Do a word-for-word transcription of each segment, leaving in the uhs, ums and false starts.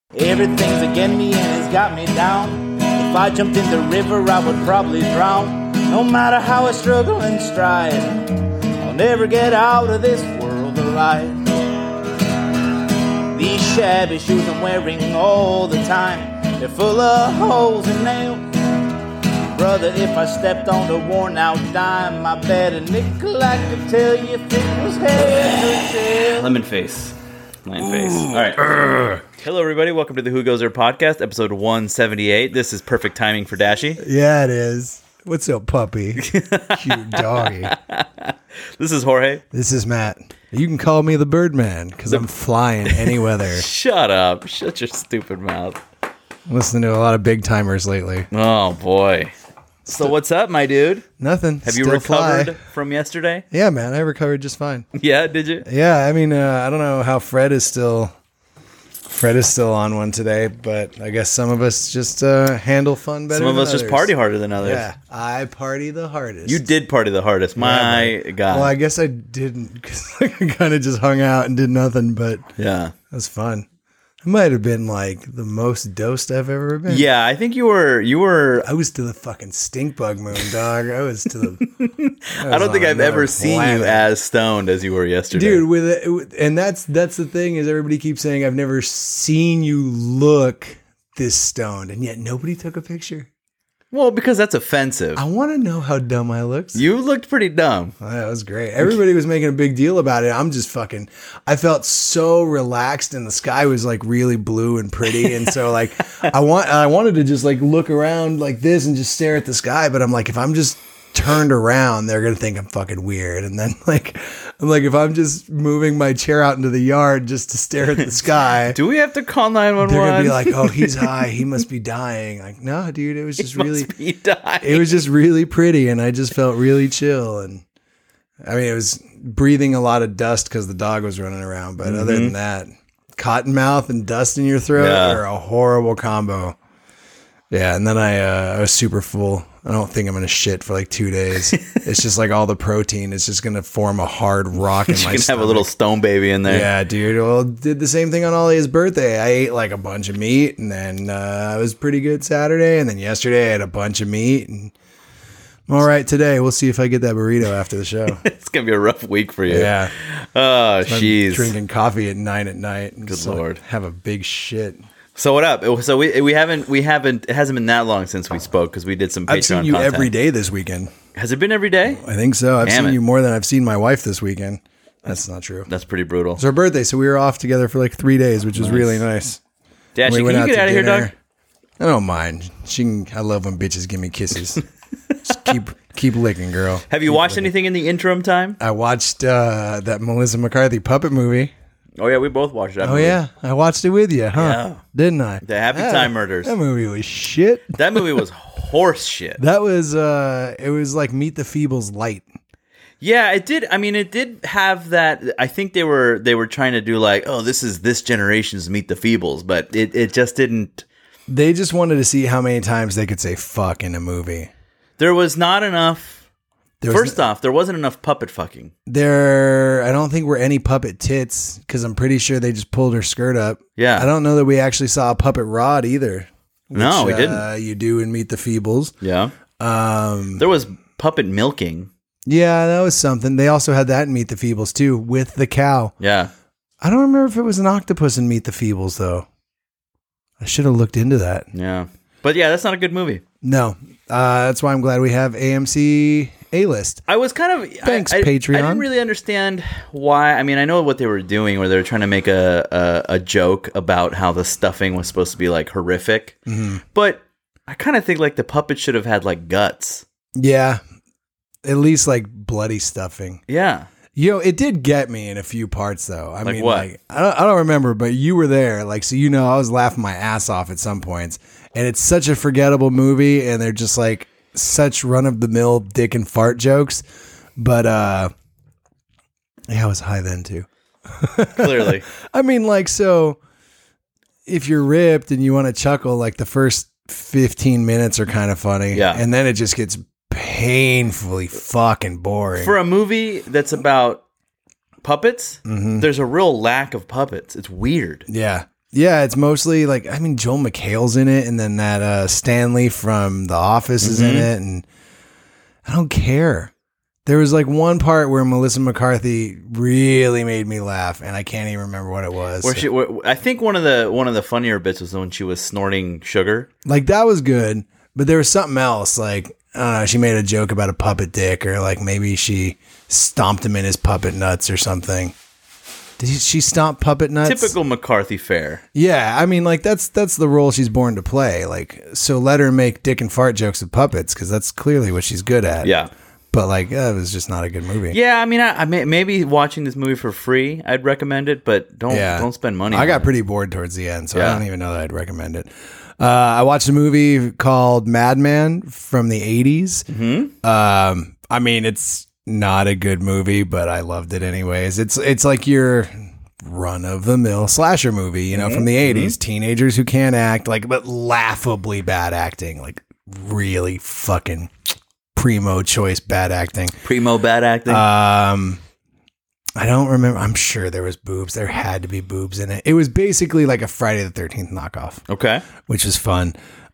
Everything's against me and it's got me down. If I jumped in the river, I would probably drown. No matter how I struggle and strive, I'll never get out of this world alive. These shabby shoes I'm wearing all the time, they're full of holes and nails. Brother, if I stepped on a worn out dime, I bet a nickel I could tell you if it was head or tail. Lemon face. Lemon face. All right. Urgh. Hello, everybody. Welcome to the Who Goes There podcast, episode one seventy-eight. This is perfect timing for Dashy. Yeah, it is. What's up, puppy? Cute doggy. This is Jorge. This is Matt. You can call me the Birdman because I'm flying any weather. Shut up. Shut your stupid mouth. I'm listening to a lot of big timers lately. Oh, boy. So what's up, my dude? Nothing. Have you Still recovered fly. from yesterday? Yeah, man. I recovered just fine. Yeah, did you? Yeah, I mean, uh, I don't know how Fred is still... Fred is still on one today, but I guess some of us just uh, handle fun better Some of than us others. just party harder than others. Yeah, I party the hardest. You did party the hardest. My yeah, God. Well, I guess I didn't because I kind of just hung out and did nothing, but yeah, it was fun. It might have been like the most dosed I've ever been. Yeah, I think you were. You were. I was to the fucking stink bug moon, dog. I was to the. I, I don't think I've ever seen you as stoned as you were yesterday, dude. With it, and that's that's the thing is everybody keeps saying I've never seen you look this stoned, and yet nobody took a picture. Well, because that's offensive. I want to know how dumb I looked. You looked pretty dumb. Oh, that was great. Everybody was making a big deal about it. I'm just fucking, I felt so relaxed and the sky was like really blue and pretty. And so like, I want, I wanted to just like look around like this and just stare at the sky. But I'm like, if I'm just turned around, they're going to think I'm fucking weird. And then like, I'm like, if I'm just moving my chair out into the yard just to stare at the sky. Do we have to call nine one one? They're going to be like, oh, he's high. He must be dying. Like, no, dude, it was just he really, must be dying. It was just really pretty. And I just felt really chill. And I mean, it was breathing a lot of dust because the dog was running around. But mm-hmm. other than that, cottonmouth and dust in your throat yeah. are a horrible combo. Yeah. And then I, uh, I was super full. I don't think I'm going to shit for like two days. It's just like all the protein is just going to form a hard rock in my stomach. You can have a little stone baby in there. Yeah, dude. Well, did the same thing on Ollie's birthday. I ate like a bunch of meat and then uh, I was pretty good Saturday. And then yesterday I had a bunch of meat and I'm all right today. We'll see if I get that burrito after the show. It's going to be a rough week for you. Yeah. Oh, jeez. Drinking coffee at nine at night. And good Lord. Like have a big shit. So what up? So we we haven't we haven't it hasn't been that long since we spoke because we did some Patreon I've seen you content. every day this weekend. Has it been every day? I think so. I've Damn seen it. you more than I've seen my wife this weekend. That's not true. That's pretty brutal. It's her birthday, so we were off together for like three days, which was nice. Really nice. Dashy, we can you get out of here, dog? I don't mind. She can. I love when bitches give me kisses. Just keep keep licking, girl. Have you keep watched licking. anything in the interim time? I watched uh, that Melissa McCarthy puppet movie. Oh yeah, we both watched that. Oh movie. yeah, I watched it with you, huh? Yeah. Didn't I? The Happy that, Time Murders. That movie was shit. That movie was horse shit. That was uh, it was like Meet the Feebles light. Yeah, it did. I mean, it did have that. I think they were they were trying to do like, oh, this is this generation's Meet the Feebles, but it it just didn't. They just wanted to see how many times they could say fuck in a movie. There was not enough. There was First off, there wasn't enough puppet fucking. There, I don't think were any puppet tits because I'm pretty sure they just pulled her skirt up. Yeah. I don't know that we actually saw a puppet rod either. Which, no, we didn't. Uh, you do in Meet the Feebles. Yeah. Um, there was puppet milking. Yeah, that was something. They also had that in Meet the Feebles too with the cow. Yeah. I don't remember if it was an octopus in Meet the Feebles though. I should have looked into that. Yeah. But yeah, that's not a good movie. No. Uh, that's why I'm glad we have A M C A-List. I was kind of thanks I, I, Patreon. I didn't really understand why. I mean, I know what they were doing, where they were trying to make a a, a joke about how the stuffing was supposed to be like horrific, mm-hmm. but I kind of think like the puppet should have had like guts. Yeah, at least like bloody stuffing. Yeah. You know, it did get me in a few parts, though. I like mean, what? like I don't, I don't remember, but you were there, like, so you know, I was laughing my ass off at some points, and it's such a forgettable movie, and they're just like such run of the mill dick and fart jokes, but uh, yeah, I was high then too. Clearly, I mean, like, so if you're ripped and you want to chuckle, like the first fifteen minutes are kind of funny, yeah, and then it just gets painfully fucking boring. For a movie that's about puppets, mm-hmm. there's a real lack of puppets. It's weird. Yeah. Yeah, it's mostly like, I mean, Joel McHale's in it, and then that uh, Stanley from The Office mm-hmm. is in it, and I don't care. There was like one part where Melissa McCarthy really made me laugh, and I can't even remember what it was. Where she, where, I think one of the one of the funnier bits was when she was snorting sugar. Like that was good, but there was something else. Like I don't know, she made a joke about a puppet dick, or like maybe she stomped him in his puppet nuts or something. Did she stomp puppet nuts? Typical McCarthy fare. Yeah, I mean, like that's that's the role she's born to play. Like, so let her make dick and fart jokes with puppets because that's clearly what she's good at. Yeah. But like, uh, it was just not a good movie. Yeah, I mean, I, I may, maybe watching this movie for free, I'd recommend it, but don't yeah. don't spend money. I on got it. pretty bored towards the end, so yeah. I don't even know that I'd recommend it. Uh, I watched a movie called Madman from the eighties. Mm-hmm. Um, I mean, it's not a good movie, but I loved it anyways. It's it's like your run of the mill slasher movie, you know, mm-hmm. from the eighties. Mm-hmm. Teenagers who can't act, like, but laughably bad acting, like really fucking. Primo choice bad acting. Primo bad acting. Um, I don't remember. I'm sure there was boobs. There had to be boobs in it. It was basically like a Friday the thirteenth knockoff. Okay, which was fun.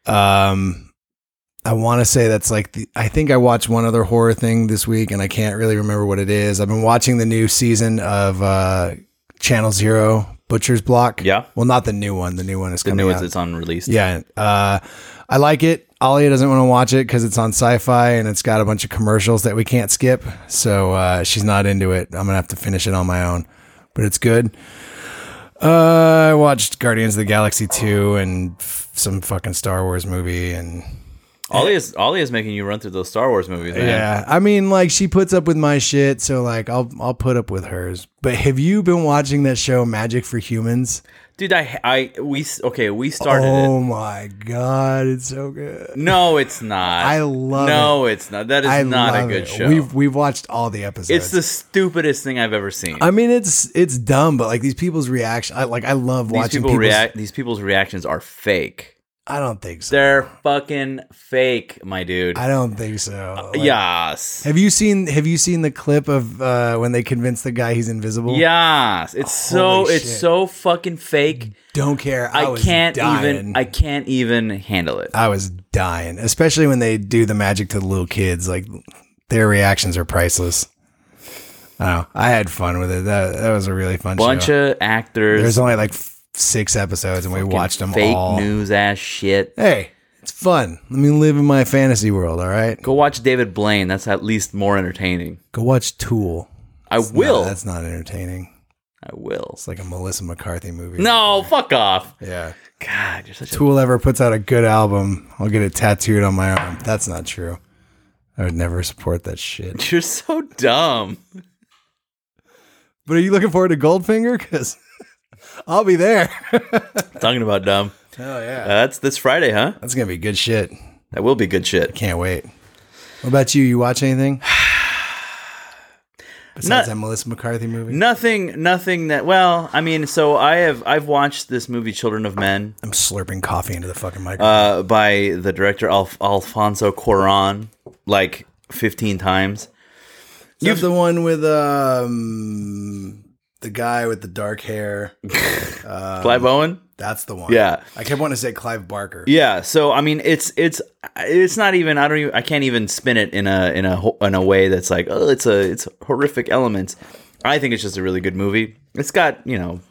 Um, I want to say that's like the. I think I watched one other horror thing this week, and I can't really remember what it is. I've been watching the new season of uh, Channel Zero Butcher's Block. Yeah. Well, not the new one. The new one is the coming new out. one. It's unreleased. Yeah. Uh, I like it. Alia doesn't want to watch it because it's on Sci-Fi and it's got a bunch of commercials that we can't skip. So uh, she's not into it. I'm going to have to finish it on my own. But it's good. Uh, I watched Guardians of the Galaxy two and f- some fucking Star Wars movie. And Alia's, Alia's making you run through those Star Wars movies, man. Yeah. I mean, like, she puts up with my shit. So, like, I'll, I'll put up with hers. But have you been watching that show, Magic for Humans? Dude, I, I, we, okay, we started oh it. Oh my God, it's so good. No, it's not. I love no, it. No, it's not. That is I not a love good it. show. We've, we've watched all the episodes. It's the stupidest thing I've ever seen. I mean, it's it's dumb, but like these people's reaction, I, like I love these watching people people's, react. These people's reactions are fake. I don't think so. They're fucking fake, my dude. I don't think so. Like, yes. Have you seen Have you seen the clip of uh, when they convince the guy he's invisible? Yes. It's Holy so shit. It's so fucking fake. Don't care. I, I was can't dying. even. I can't even handle it. I was dying, especially when they do the magic to the little kids. Like their reactions are priceless. I don't know. I had fun with it. That that was a really fun bunch show. of actors. There's only like six episodes, and we watched them fake all. Fake news ass shit. Hey, it's fun. Let me live in my fantasy world. All right. Go watch David Blaine. That's at least more entertaining. Go watch Tool. I it's will. Not, that's not entertaining. I will. It's like a Melissa McCarthy movie. No, fuck off. Yeah. God, you're such a... Tool ever puts out a good album, I'll get it tattooed on my arm. That's not true. I would never support that shit. You're so dumb. But are you looking forward to Goldfinger? Because I'll be there. Talking about dumb. Hell yeah. Uh, that's this Friday, huh? That's going to be good shit. That will be good shit. Can't wait. What about you? You watch anything? Besides Not, that Melissa McCarthy movie? Nothing, nothing that, well, I mean, so I have, I've watched this movie, Children of Men. I'm slurping coffee into the fucking microphone. Uh, by the director, Alf- Alfonso Cuarón, like fifteen times. Is that the one with um, the guy with the dark hair? um, Clive Owen? That's the one. Yeah. I kept wanting to say Clive Barker. Yeah. So I mean, it's it's it's not even. I don't even. I can't even spin it in a in a in a way that's like, oh, it's a it's horrific elements. I think it's just a really good movie. It's got, you know,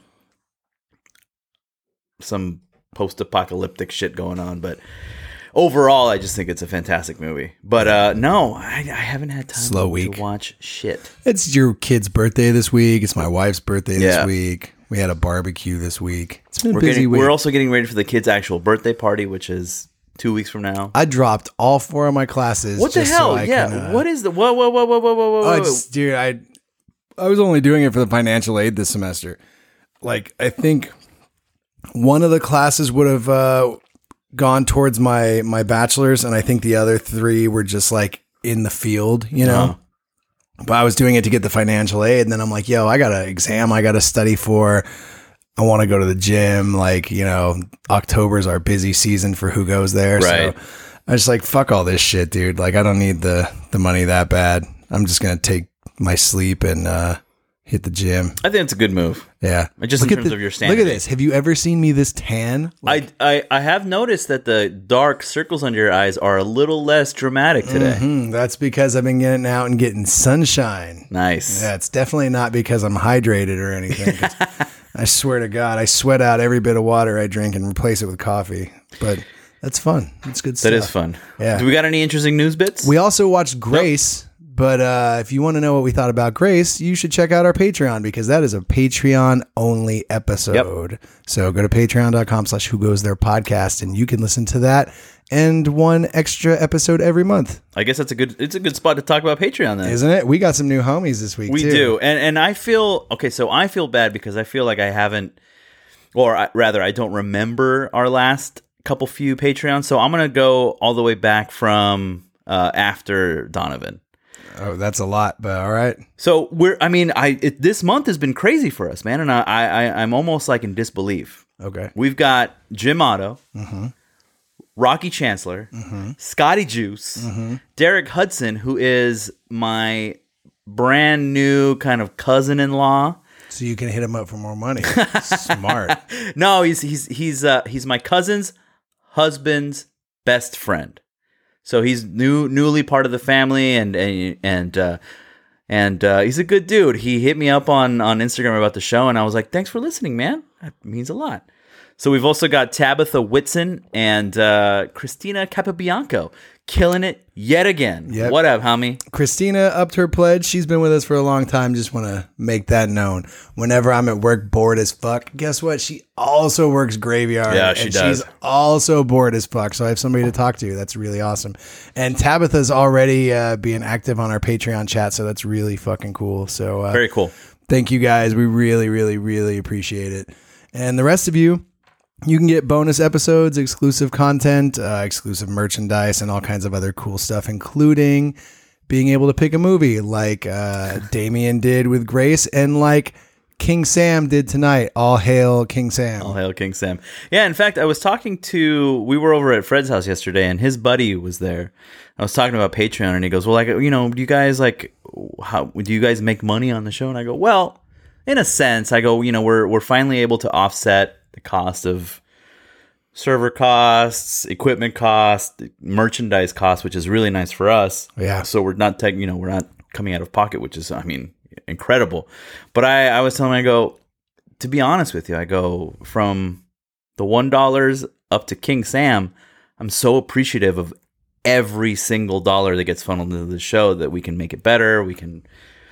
some post-apocalyptic shit going on, but overall, I just think it's a fantastic movie. But uh, no, I, I haven't had time Slow to week. watch shit. It's your kid's birthday this week. It's my wife's birthday this Yeah. week. We had a barbecue this week. It's been a We're busy getting, week. we're also getting ready for the kids' actual birthday party, which is two weeks from now. I dropped all four of my classes. What the just hell? So I yeah. can, uh, what is the whoa whoa whoa whoa whoa whoa whoa? Oh, it's, dude, I I was only doing it for the financial aid this semester. Like, I think one of the classes would have uh, gone towards my my bachelor's, and I think the other three were just like in the field, you know. Uh-huh. But I was doing it to get the financial aid, and then I'm like, yo, I got an exam I got to study for. I want to go to the gym. Like, you know, October's our busy season for who goes there. Right. So I was like, fuck all this shit, dude. Like, I don't need the, the money that bad. I'm just going to take my sleep and uh, hit the gym. I think it's a good move. Yeah. Just Look in at terms the- of your Look sanity. at this. Have you ever seen me this tan? I, I I have noticed that the dark circles under your eyes are a little less dramatic today. Hmm, that's because I've been getting out and getting sunshine. Nice. Yeah, it's definitely not because I'm hydrated or anything. 'cause I swear to God, I sweat out every bit of water I drink and replace it with coffee. But that's fun. It's good stuff. That is fun. Yeah. Do we got any interesting news bits? We also watched Grace, but uh, if you want to know what we thought about Grace, you should check out our Patreon because that is a Patreon-only episode. So go to patreon.com slash who goes there podcast and you can listen to that and one extra episode every month. I guess that's a good. It's a good spot to talk about Patreon then. Isn't it? We got some new homies this week, We too. do, and and I feel okay. So I feel bad because I feel like I haven't, or I, rather, I don't remember our last couple few Patreons. So I'm gonna go all the way back from uh, after Donovan. Oh, that's a lot, but all right. So we're. I mean, I it, this month has been crazy for us, man, and I, I I'm almost like in disbelief. Okay. We've got Jim Otto, Mm-hmm. Rocky Chancellor, Mm-hmm. Scotty Juice, Derek Hudson, who is my brand new kind of cousin-in-law. So you can hit him up for more money. Smart. No, he's he's he's uh, he's my cousin's husband's best friend. So he's new newly part of the family, and and and uh, and uh, he's a good dude. He hit me up on on Instagram about the show, and I was like, "Thanks for listening, man. That means a lot." So we've also got Tabitha Whitson and uh, Christina Capobianco killing it yet again. Yep. What up, homie? Christina upped her pledge. She's been with us for a long time. Just want to make that known. Whenever I'm at work bored as fuck, guess what? She also works graveyard. Yeah, she and does. She's also bored as fuck. So I have somebody to talk to. That's really awesome. And Tabitha's already uh, being active on our Patreon chat. So that's really fucking cool. So uh, Very cool. thank you guys. We really, really, really appreciate it. And the rest of you, you can get bonus episodes, exclusive content, uh, exclusive merchandise, and all kinds of other cool stuff, including being able to pick a movie like uh, Damien did with Grace and like King Sam did tonight. All hail King Sam. All hail King Sam. Yeah, in fact, I was talking to, we were over at Fred's house yesterday, and his buddy was there. I was talking about Patreon, and he goes, well, like, you know, do you guys, like, how, do you guys make money on the show? And I go, well, in a sense, I go, you know, we're we're finally able to offset the cost of server costs, equipment costs, merchandise costs, which is really nice for us. Yeah. So we're not taking, you know, we're not coming out of pocket, which is, I mean, incredible. But I, I was telling him, I go, to be honest with you, I go from the one dollar up to King Sam, I'm so appreciative of every single dollar that gets funneled into the show that we can make it better. We can.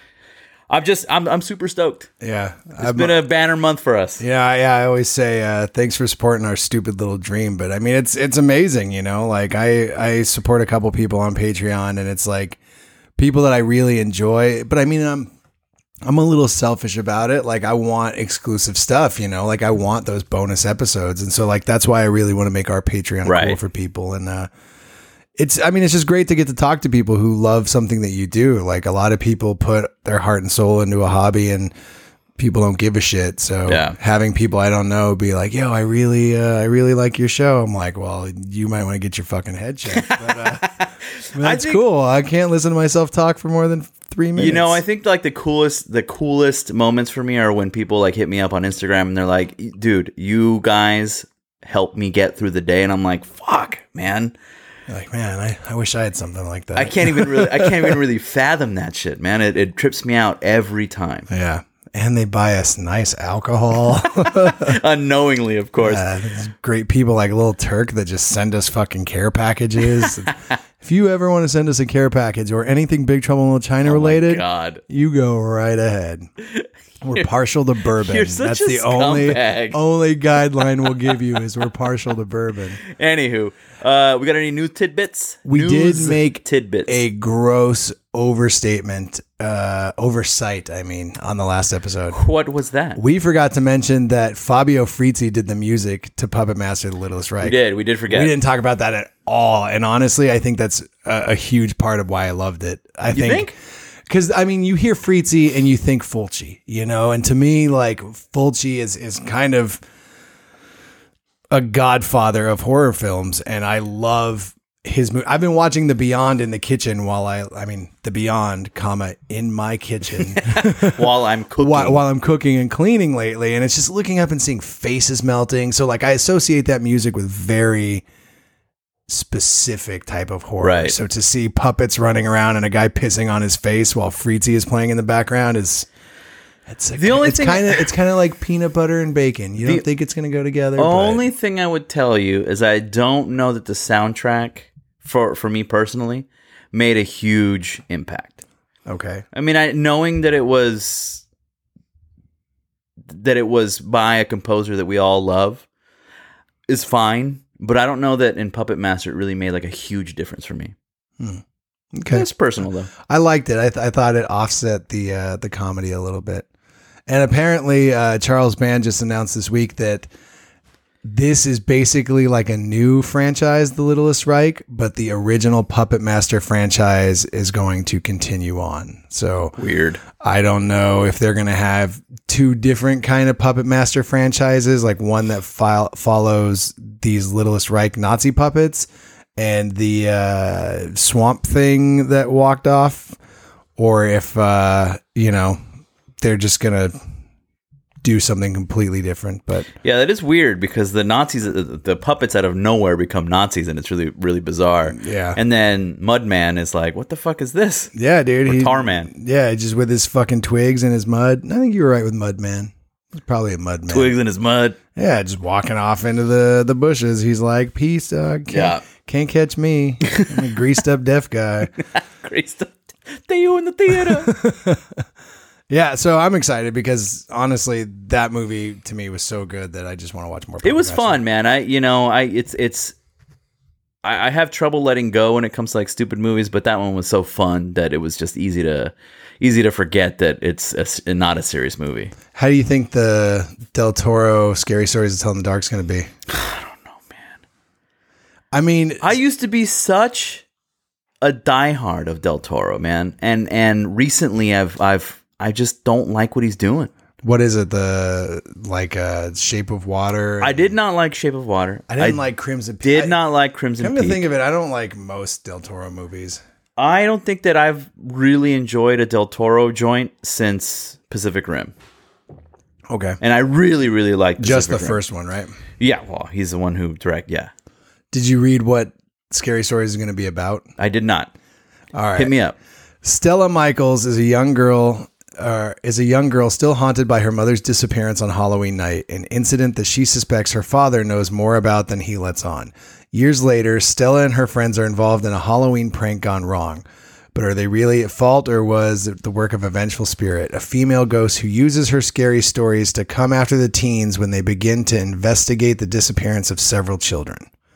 I'm just, I'm, I'm super stoked. Yeah. It's I'm- been a banner month for us. Yeah, yeah. I always say uh, thanks for supporting our stupid little dream, but I mean it's it's amazing, you know. Like I I support a couple people on Patreon, and it's like people that I really enjoy. But I mean I'm I'm a little selfish about it. Like I want exclusive stuff, you know. Like I want those bonus episodes, and so like that's why I really want to make our Patreon Right. cool for people. And uh, it's I mean it's just great to get to talk to people who love something that you do. Like a lot of people put their heart and soul into a hobby, and people don't give a shit. So Yeah. having people I don't know be like, yo, I really, uh, I really like your show. I'm like, well, you might want to get your fucking head checked. But, uh, that's think- cool. I can't listen to myself talk for more than three minutes. You know, I think like the coolest, the coolest moments for me are when people like hit me up on Instagram and they're like, "Dude, you guys help me get through the day," and I'm like, "Fuck, man, You're like, man, I, I wish I had something like that. I can't even really, I can't even really fathom that shit, man. It, it trips me out every time, Yeah. And they buy us nice alcohol. unknowingly, of course." Uh, there's great people like Little Turk that just send us fucking care packages. If you ever want to send us a care package or anything Big Trouble in Little China related, God, you go right ahead. We're partial to bourbon. you're such That's a the only scumbag. only guideline we'll give you is we're partial to bourbon. Anywho, uh, we got any new tidbits? We News did make tidbits. a gross overstatement, uh, oversight, I mean, on the last episode. What was that? We forgot to mention that Fabio Frizzi did the music to Puppet Master: The Littlest Reich. We did. We did forget. We didn't talk about that at all. And honestly, I think that's a, a huge part of why I loved it. I You think. think? Because, I mean, you hear Frizzi and you think Fulci, you know? And to me, like, Fulci is, is kind of a godfather of horror films. And I love his movie. I've been watching The Beyond in the kitchen while I, I mean, The Beyond, comma, in my kitchen while I'm cooking. while, while I'm cooking and cleaning lately. And it's just looking up and seeing faces melting. So like I associate that music with very specific type of horror. Right. So to see puppets running around and a guy pissing on his face while Fritzi is playing in the background is it's a, The only it's thing- kind of it's kind of like peanut butter and bacon. You The don't think it's going to go together. but- Only thing I would tell you is I don't know that the soundtrack for for me personally made a huge impact. Okay. I mean, I knowing that it was that it was by a composer that we all love is fine, but I don't know that in Puppet Master it really made like a huge difference for me. Okay. That's personal though. I liked it. I, th- I thought it offset the uh, the comedy a little bit. And apparently, uh, Charles Band just announced this week that this is basically like a new franchise, The Littlest Reich, but the original Puppet Master franchise is going to continue on. So Weird. I don't know if they're going to have two different kind of Puppet Master franchises, like one that file- follows these Littlest Reich Nazi puppets and the uh, Swamp Thing that walked off, or if, uh, you know, they're just going to do something completely different. But Yeah, that is weird because the Nazis, the, the puppets out of nowhere become Nazis, and it's really, really bizarre. Yeah. And then Mudman is like, "What the fuck is this?" yeah, dude. Or he- Tarman. Yeah, just with his fucking twigs and his mud. I think you were right with Mudman. It's probably a Mudman. Twigs in his mud. Yeah, just walking off into the, the bushes. He's like, peace, dog. Can't, Yeah. can't catch me. I'm a greased up deaf guy. Great stuff. They you in the theater. Yeah, so I'm excited because honestly, that movie to me was so good that I just want to watch more. It was Puppet Master. fun, man. I, you know, I it's it's. I, I have trouble letting go when it comes to like stupid movies, but that one was so fun that it was just easy to easy to forget that it's a s not a serious movie. How do you think the Del Toro Scary Stories to Tell in the Dark is going to be? I don't know, man. I mean, I used to be such a diehard of Del Toro, man, and and recently I've I've I just don't like what he's doing. what is it? The like uh, Shape of Water. I did not like Shape of Water. I didn't like Crimson. Peak. Did I- not like Crimson Come to Peak. think of it, I don't like most Del Toro movies. I don't think that I've really enjoyed a Del Toro joint since Pacific Rim. Okay, And I really, really like just the Pacific Rim. first one, right? Yeah, well, he's the one who direct. Yeah, Did you read what Scary Stories is going to be about? I did not. All right. Hit me up. Stella Michaels is a young girl. Uh, is a young girl still haunted by her mother's disappearance on Halloween night, an incident that she suspects her father knows more about than he lets on. Years later, Stella and her friends are involved in a Halloween prank gone wrong. But are they really at fault, or was it the work of a vengeful spirit, a female ghost who uses her scary stories to come after the teens when they begin to investigate the disappearance of several children?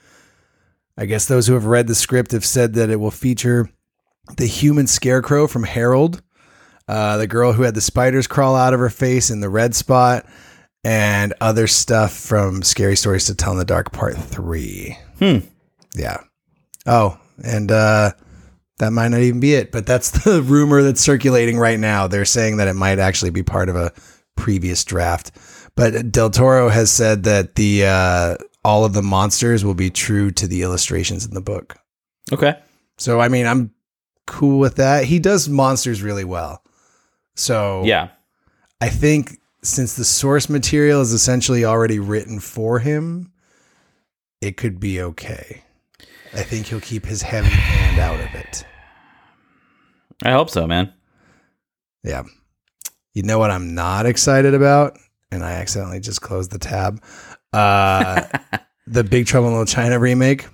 I guess those who have read the script have said that it will feature the human scarecrow from Harold, uh, the girl who had the spiders crawl out of her face in the red spot, and other stuff from Scary Stories to Tell in the Dark Part three. Hmm. Yeah. Oh, and uh, that might not even be it, but that's the rumor that's circulating right now. They're saying that it might actually be part of a previous draft. But Del Toro has said that the uh, all of the monsters will be true to the illustrations in the book. Okay. So, I mean, I'm cool with that. He does monsters really well. So, Yeah. I think since the source material is essentially already written for him, it could be okay. I think he'll keep his heavy hand out of it. I hope so, man. Yeah. You know what I'm not excited about? And I accidentally just closed the tab. Uh, the Big Trouble in Little China remake.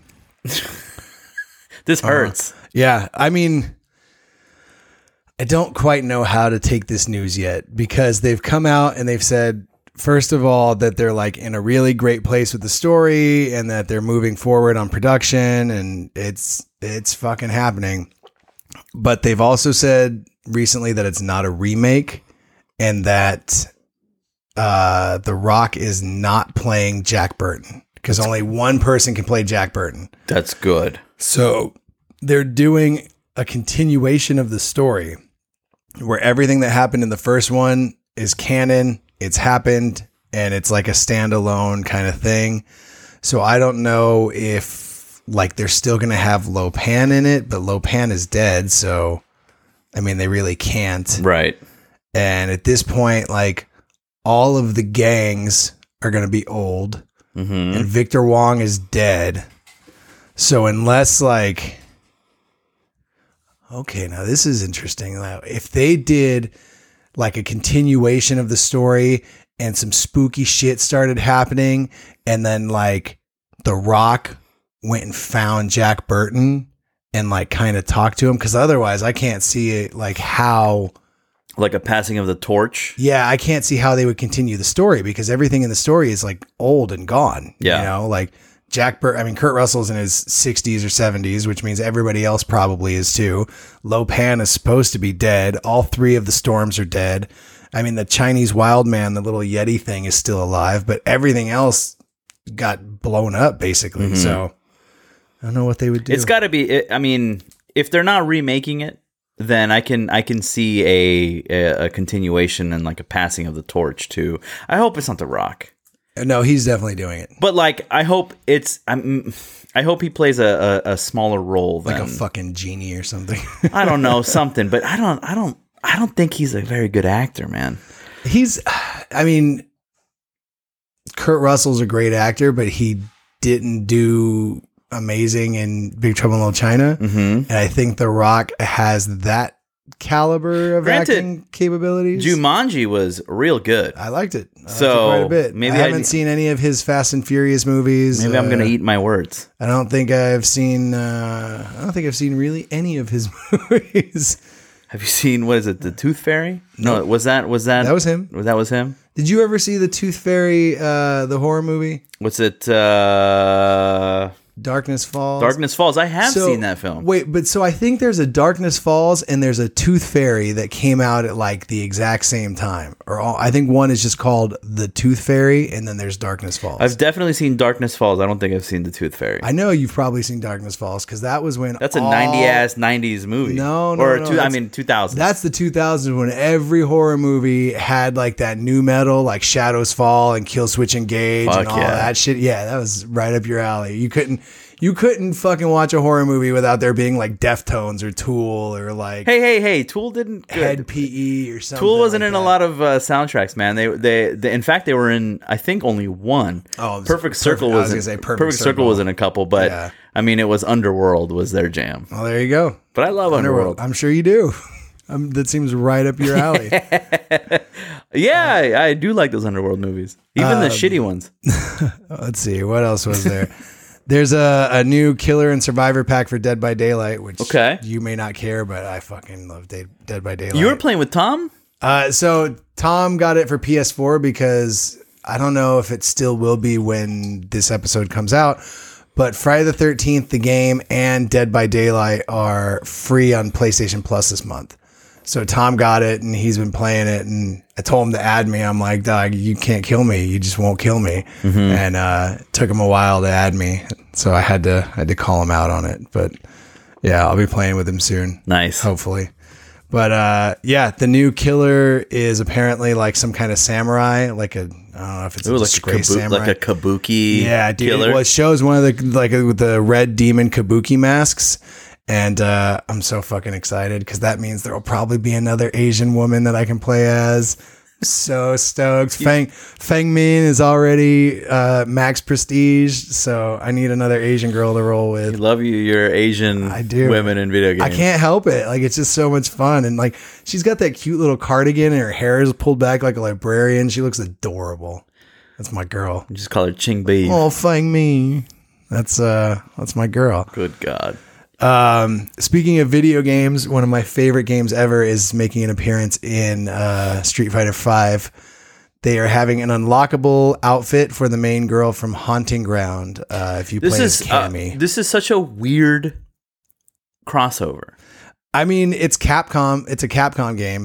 This hurts. Yeah, I mean, I don't quite know how to take this news yet because they've come out and they've said, first of all, that they're like in a really great place with the story and that they're moving forward on production and it's it's fucking happening. But they've also said recently that it's not a remake and that uh, The Rock is not playing Jack Burton because only one person can play Jack Burton. That's good. So they're doing a continuation of the story where everything that happened in the first one is canon. It's happened and it's like a standalone kind of thing. So I don't know if like they're still going to have Lopan in it, but Lopan is dead. So, I mean, they really can't. Right. And at this point, like all of the gangs are going to be old Mm-hmm. and Victor Wong is dead. So unless like, okay, now this is interesting. If they did like a continuation of the story and some spooky shit started happening and then like The Rock went and found Jack Burton and like kind of talked to him, because otherwise I can't see it like how... Like a passing of the torch. Yeah, I can't see how they would continue the story because everything in the story is like old and gone. Yeah. You know, like Jack Burt, I mean, Kurt Russell's in his sixties or seventies, which means everybody else probably is too. Lopan is supposed to be dead. All three of the Storms are dead. I mean, the Chinese wild man, the little Yeti thing, is still alive, but everything else got blown up basically. Mm-hmm. So I don't know what they would do. It's got to be, I mean, if they're not remaking it, then I can I can see a, a a continuation and like a passing of the torch too. I hope it's not The Rock. No, he's definitely doing it. But like, I hope it's I'm I hope he plays a, a, a smaller role than like a fucking genie or something. I don't know, something. But I don't I don't I don't think he's a very good actor, man. He's, I mean, Kurt Russell's a great actor, but he didn't do amazing in Big Trouble in Little China. Mm-hmm. And I think The Rock has that caliber of Granted, acting capabilities. Jumanji was real good. I liked it. I So, liked it quite a bit. maybe I I haven't need- seen any of his Fast and Furious movies. Maybe I'm Uh, going to eat my words. I don't think I've seen. Uh, I don't think I've seen really any of his movies. Have you seen, what is it, The Tooth Fairy? No, was that was that That was him. Was that was him? Did you ever see the Tooth Fairy, uh, the horror movie, What's it? Uh, Darkness Falls? Darkness Falls. I have So- seen that film. Wait, but so I think there's a Darkness Falls and there's a Tooth Fairy that came out at like the exact same time. Or all, I think one is just called The Tooth Fairy and then there's Darkness Falls. I've definitely seen Darkness Falls. I don't think I've seen The Tooth Fairy. I know you've probably seen Darkness Falls because that was when That's a all- ninety ass nineties movie. No, no, or no, two, I that's- mean two thousands. That's the two thousands when every horror movie had like that new metal, like Shadows Fall and Kill Switch Engage Fuck and all yeah. that shit. Yeah, that was right up your alley. You couldn't, you couldn't fucking watch a horror movie without there being like Deftones or Tool or like Hey, hey, hey! Tool didn't. good. Head P E or something. Tool wasn't like in that. a lot of uh, soundtracks, man. They, they, they, in fact, they were in. I think only one. Oh, it was Perfect Perfect- Circle I was was. gonna in- say Perfect Perfect Circle Circle. was in a couple, but Yeah. I mean, it was Underworld was their jam. Well, there you go. But I love Underworld. I'm sure you do. Um, that seems right up your alley. Yeah, I, I do like those Underworld movies, even Um, the shitty ones. Let's see. What else was there? There's a, a new Killer and Survivor pack for Dead by Daylight, which Okay. you may not care, but I fucking love Dead, Dead by Daylight. You were playing with Tom? Uh, so Tom got it for P S four because I don't know if it still will be when this episode comes out, but Friday the thirteenth, the game, and Dead by Daylight are free on PlayStation Plus this month. So Tom got it and he's been playing it, and I told him to add me. I'm like, dog, you can't kill me. You just won't kill me. Mm-hmm. And uh, it took him a while to add me. So I had to, I had to call him out on it. But yeah, I'll be playing with him soon. Nice. Hopefully. But uh, yeah, the new killer is apparently like some kind of samurai, like a, I don't know if it's It a was like a, disgrace kabu- samurai. like a kabuki yeah, dude. killer. Well, it shows one of the like uh, the red demon kabuki masks, and uh, I'm so fucking excited because that means there will probably be another Asian woman that I can play as. So stoked. Fang Fang Min is already uh, max prestige, so I need another Asian girl to roll with. You love you, your Asian I do. women in video games. I can't help it. Like, it's just so much fun. And like, she's got that cute little cardigan and her hair is pulled back like a librarian. She looks adorable. That's my girl. Just call her Ching Bei. Oh, Fang Me. That's, uh, that's my girl. Good God. Um, speaking of video games, one of my favorite games ever is making an appearance in, uh, Street Fighter five. They are having an unlockable outfit for the main girl from Haunting Ground. Uh, if you This play is as uh, Cammy. this is such a weird crossover. I mean, it's Capcom. It's a Capcom game.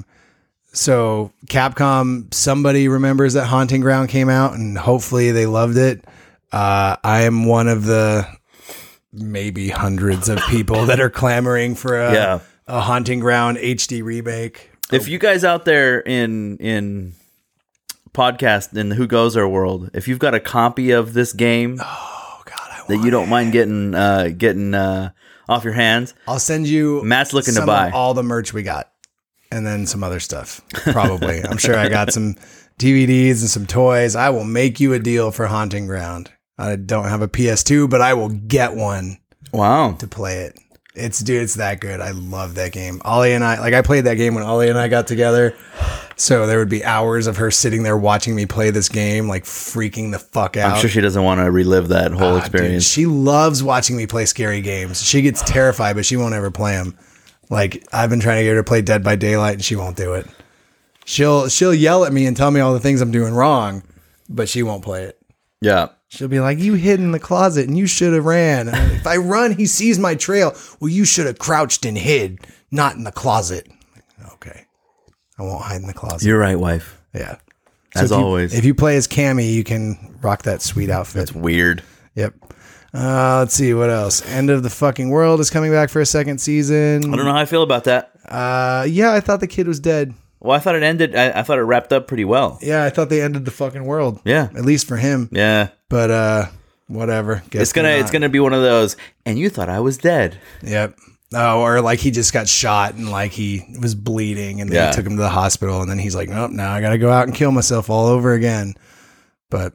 So Capcom, somebody remembers that Haunting Ground came out and hopefully they loved it. Uh, I am one of the maybe hundreds of people that are clamoring for a, Yeah. a Haunting Ground H D remake. If you guys out there in in podcast in the Who Goes Our world, if you've got a copy of this game, Oh God, I that you don't mind getting uh, getting uh, off your hands. I'll send you. Matt's looking some to buy of all the merch we got, and then some other stuff. Probably, I'm sure I got some D V Ds and some toys. I will make you a deal for Haunting Ground. I don't have a P S two, but I will get one. Wow. To play it. It's dude, it's that good. I love that game. Ollie and I, like I played that game when Ollie and I got together. So there would be hours of her sitting there watching me play this game, like freaking the fuck out. I'm sure she doesn't want to relive that whole Ah, experience. dude, she loves watching me play scary games. She gets terrified, but she won't ever play them. Like I've been trying to get her to play Dead by Daylight, and she won't do it. She'll she'll yell at me and tell me all the things I'm doing wrong, but she won't play it. Yeah. She'll be like, you hid in the closet and you should have ran. And if I run, he sees my trail. Well, you should have crouched and hid, not in the closet. Okay. I won't hide in the closet. You're right, wife. Yeah. As if you- always. If you play as Cammy, you can rock that sweet outfit. That's weird. Yep. Uh, let's see. What else? End of the Fucking World is coming back for a second season. I don't know how I feel about that. Uh, yeah, I thought the kid was dead. Well, I thought it ended. I, I thought it wrapped up pretty well. Yeah, I thought they ended the fucking world. Yeah. At least for him. Yeah. But, uh, whatever. Guess It's gonna. they're It's not. gonna be one of those. And you thought I was dead. Yep. Oh, or like he just got shot and like he was bleeding and they Yeah. took him to the hospital and then he's like, nope, now I got to go out and kill myself all over again. But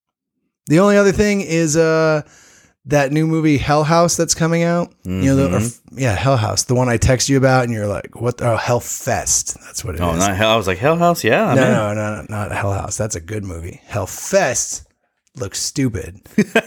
the only other thing is uh that new movie Hell House that's coming out. Mm-hmm. You know, the, or, yeah, Hell House, the one I text you about, and you're like, what? Oh, Hell Fest. That's what it is. Oh, not hell. I was like Hell House. Yeah. I'm no, in. no, no, no, not Hell House. That's a good movie. Hell Fest looks stupid,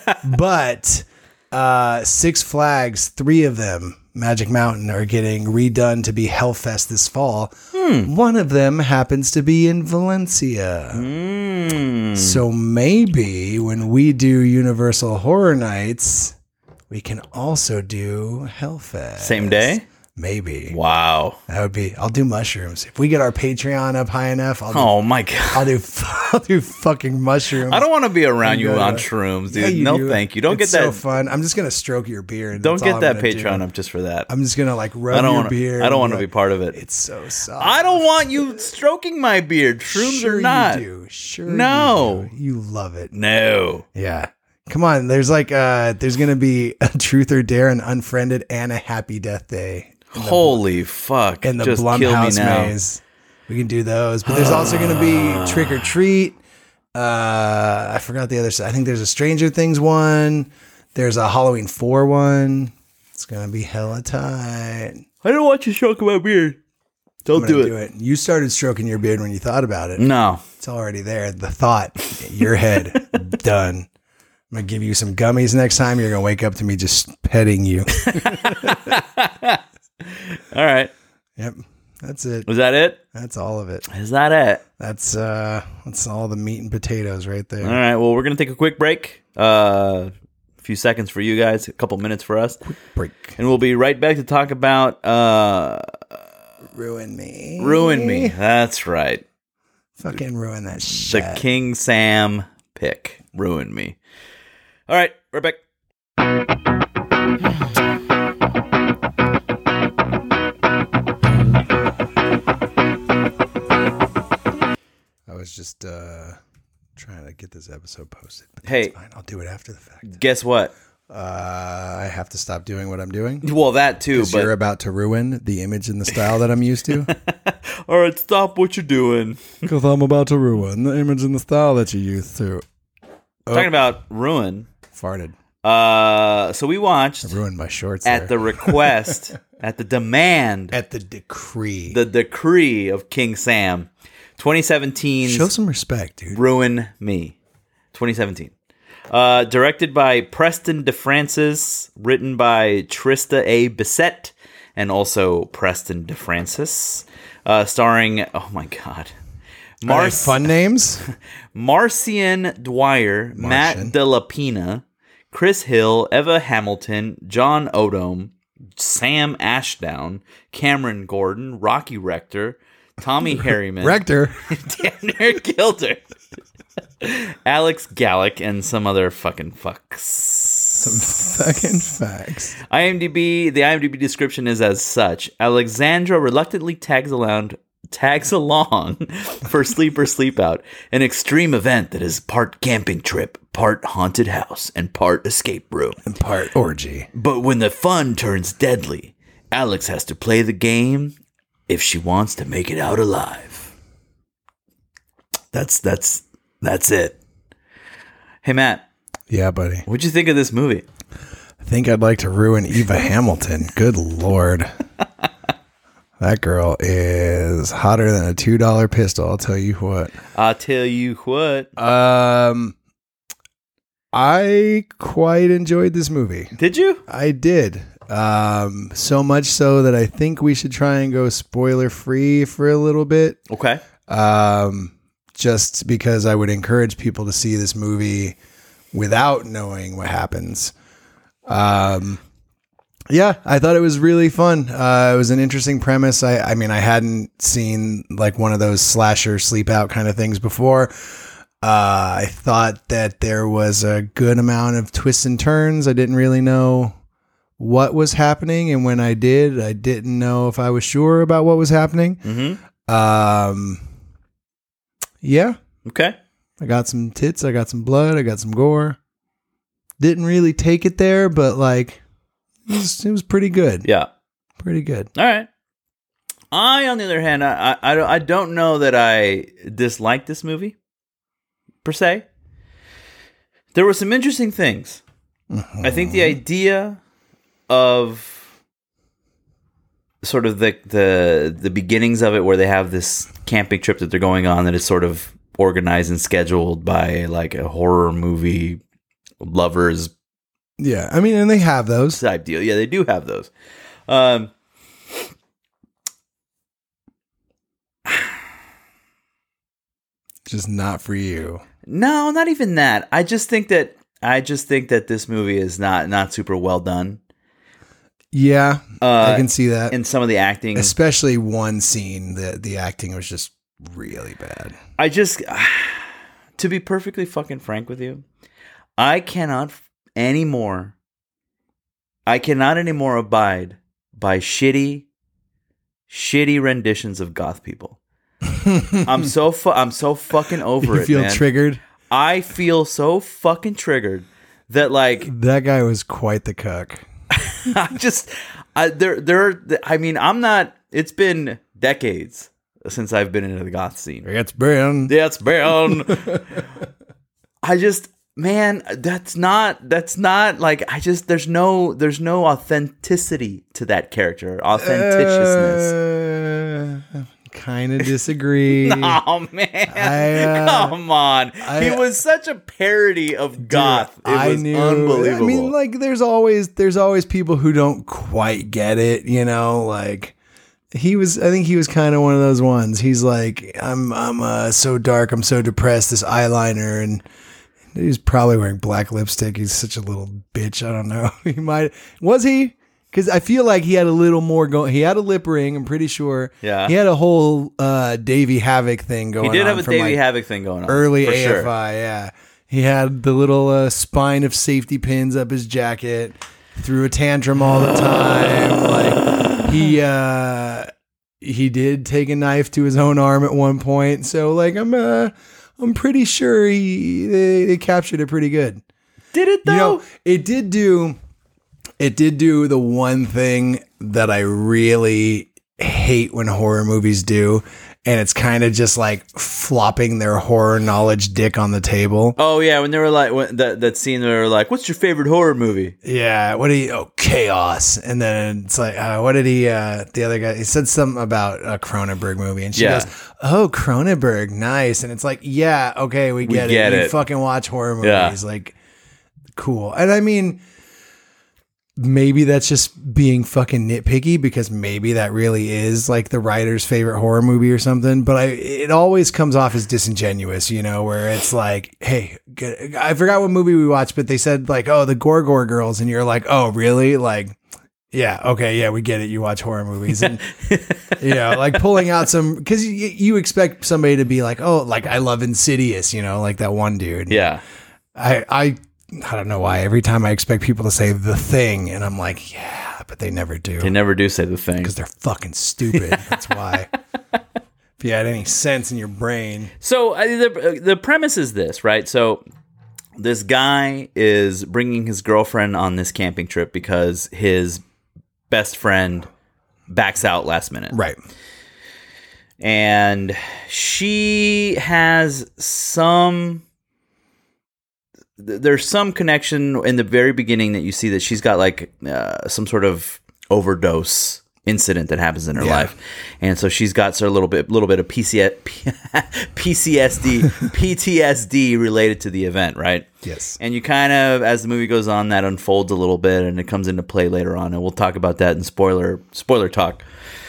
but uh, Six Flags, three of them, Magic Mountain, are getting redone to be Hellfest this fall. Hmm. One of them happens to be in Valencia. Mm. So maybe when we do Universal Horror Nights, we can also do Hellfest. Same day. Maybe. Wow. That would be. I'll do mushrooms if we get our Patreon up high enough. I'll do, Oh my god. I'll do. I'll do fucking mushrooms. I don't want to be around you Yeah. on shrooms, dude. Yeah, you no, do. thank you. Don't It's get that. so fun. I'm just gonna stroke your beard. Don't That's get all that I'm gonna Patreon do. up just for that. I'm just gonna like rub I don't your want. beard. I don't want to and be like- part of it. It's so soft. I don't want you stroking my beard. Shrooms sure or not. You do. Sure. No. You, do. You love it. No. Yeah. Come on. There's like uh there's gonna be a Truth or Dare, an Unfriended, and a Happy Death Day Holy fuck. in the Just kill me Blumhouse now. maze. We can do those, but there's also gonna be Trick or Treat. Uh, I forgot the other side. I think there's a Stranger Things one. There's a Halloween four one. It's gonna be hella tight. I don't want you stroking my beard. Don't I'm do gonna it. do it. You started stroking your beard when you thought about it. No. It's already there. The thought, your head, done. I'm gonna give you some gummies next time. You're gonna wake up to me just petting you. All right. Yep, that's it. Was that it? That's all of it. Is that it? That's uh, that's all the meat and potatoes right there. All right. Well, we're gonna take a quick break. Uh, a few seconds for you guys. A couple minutes for us. Break. And we'll be right back to talk about uh, Ruin me. Ruin Me. That's right. Fucking ruin that The shit. King Sam pick. Ruin Me. All right. Right back. I was just uh, trying to get this episode posted. But Hey. that's fine. I'll do it after the fact. Guess what? Uh, I have to stop doing what I'm doing. Well, that too. Because you're But about to ruin the image and the style that I'm used to. all right, stop what you're doing. Because I'm about to ruin the image and the style that you're used to. Oh, Talking about ruin. farted. Uh, so we watched Ruined my shorts at there. the request, at the demand, At the decree. the decree of King Sam, twenty seventeen's Show some respect, dude. Ruin Me, twenty seventeen. Uh, directed by Preston DeFrancis, written by Trista A. Bissett, and also Preston DeFrancis, uh, starring, oh my God, Are they Mar- fun names? Marcian Dwyer, Matt Delapina, Chris Hill, Eva Hamilton, John Odom, Sam Ashdown, Cameron Gordon, Rocky Rector, Tommy Harriman, Rector. Tanner Gilder, Alex Gallick, and some other fucking fucks. Some fucking facts. IMDb, the IMDb description is as such. Alexandra reluctantly tags along, tags along for Sleep or Sleep Out, an extreme event that is part camping trip, part haunted house, and part escape room. And part orgy. But when the fun turns deadly, Alex has to play the game if she wants to make it out alive. That's that's that's it. Hey Matt. Yeah, buddy. What'd you think of this movie? I think I'd like to ruin Eva Hamilton. Good Lord. That girl is hotter than a two dollar pistol. I'll tell you what. I'll tell you what. Um, I quite enjoyed this movie. Did you? I did. Um, so much so that I think we should try and go spoiler free for a little bit. Okay. Um, just because I would encourage people to see this movie without knowing what happens. Um, yeah, I thought it was really fun. Uh, it was an interesting premise. I, I mean, I hadn't seen like one of those slasher sleep out kind of things before. Uh, I thought that there was a good amount of twists and turns. I didn't really know what was happening. And when I did, I didn't know if I was sure about what was happening. Mm-hmm. Um, yeah. Okay. I got some tits. I got some blood. I got some gore. Didn't really take it there, but like, it was, it was pretty good. Yeah. Pretty good. All right. I, on the other hand, I, I, I don't- I don't know that I disliked this movie, per se. There were some interesting things. Mm-hmm. I think the idea of sort of the, the the beginnings of it, where they have this camping trip that they're going on that is sort of organized and scheduled by like a horror movie lovers Yeah. I mean, and they have those. type deal. Yeah, they do have those. Um, Just not for you. no, not even that. I just think that I just think that this movie is not not super well done. Yeah. Uh, I can see that. in some of the acting. Especially one scene, the, the acting was just really bad. I just, to be perfectly fucking frank with you, I cannot f- anymore. I cannot anymore abide by shitty, shitty renditions of goth people. I'm so fu- I'm so fucking over You it, feel man. triggered? I feel so fucking triggered that like That guy was quite the cuck. I just I, there there I mean I'm not. It's been decades since I've been into the goth scene. It's been. That's been. I just, man, that's not, that's not like, I just, there's no, there's no authenticity to that character. Authenticiousness. Uh, kind of disagree. Oh man, I, uh, come on. I- he was such a parody of goth. It I was knew. unbelievable. I mean, like, there's always there's always people who don't quite get it. You know, like he was. I think he was kind of one of those ones. He's like, I'm I'm uh, so dark. I'm so depressed. This eyeliner, and he was probably wearing black lipstick. He's such a little bitch. I don't know. He might was he. Because I feel like he had a little more going. He had a lip ring, I'm pretty sure. Yeah. He had a whole uh, Davey Havoc thing going he on. did have a from, Davey like, Havoc thing going on. early for A F I, sure. yeah. He had the little uh, spine of safety pins up his jacket, threw a tantrum all the time. Like he uh, he did take a knife to his own arm at one point. So like I'm uh, I'm pretty sure he they, they captured it pretty good. Did it though? You know, it did do it did do the one thing that I really hate when horror movies do, and it's kind of just like flopping their horror knowledge dick on the table. Oh yeah, when they were like when, that that scene, they were like, "What's your favorite horror movie?" Yeah, what did he? Oh, Chaos. And then it's like, uh, what did he? Uh, the other guy, he said something about a Cronenberg movie, and she Yeah. goes, "Oh, Cronenberg, nice." And it's like, yeah, okay, we get get it. We it. fucking watch horror movies, Yeah. like, cool. And I mean, maybe that's just being fucking nitpicky because maybe that really is like the writer's favorite horror movie or something. But I, it always comes off as disingenuous, you know, where it's like, hey, get, I forgot what movie we watched, but they said like, oh, the Gorgor Girls. And you're like, oh, really? Like, yeah, okay, yeah, we get it. You watch horror movies. And, you know, like pulling out some, because you, you expect somebody to be like, oh, like I love Insidious, you know, like that one dude. Yeah. I, I, I don't know why. Every time I expect people to say The Thing, and I'm like, yeah, but they never do. They never do say the thing. Because they're fucking stupid. That's why. If you had any sense in your brain. So uh, the the premise is this, right? So this guy is bringing his girlfriend on this camping trip because his best friend backs out last minute. Right. And she has some... There's some connection in the very beginning that you see that she's got like uh, some sort of overdose incident that happens in her Yeah. life, and so she's got sort of a little bit, little bit of P C S, P C S D, P T S D related to the event, right? Yes. And you kind of, as the movie goes on, that unfolds a little bit, and it comes into play later on, and we'll talk about that in spoiler spoiler talk.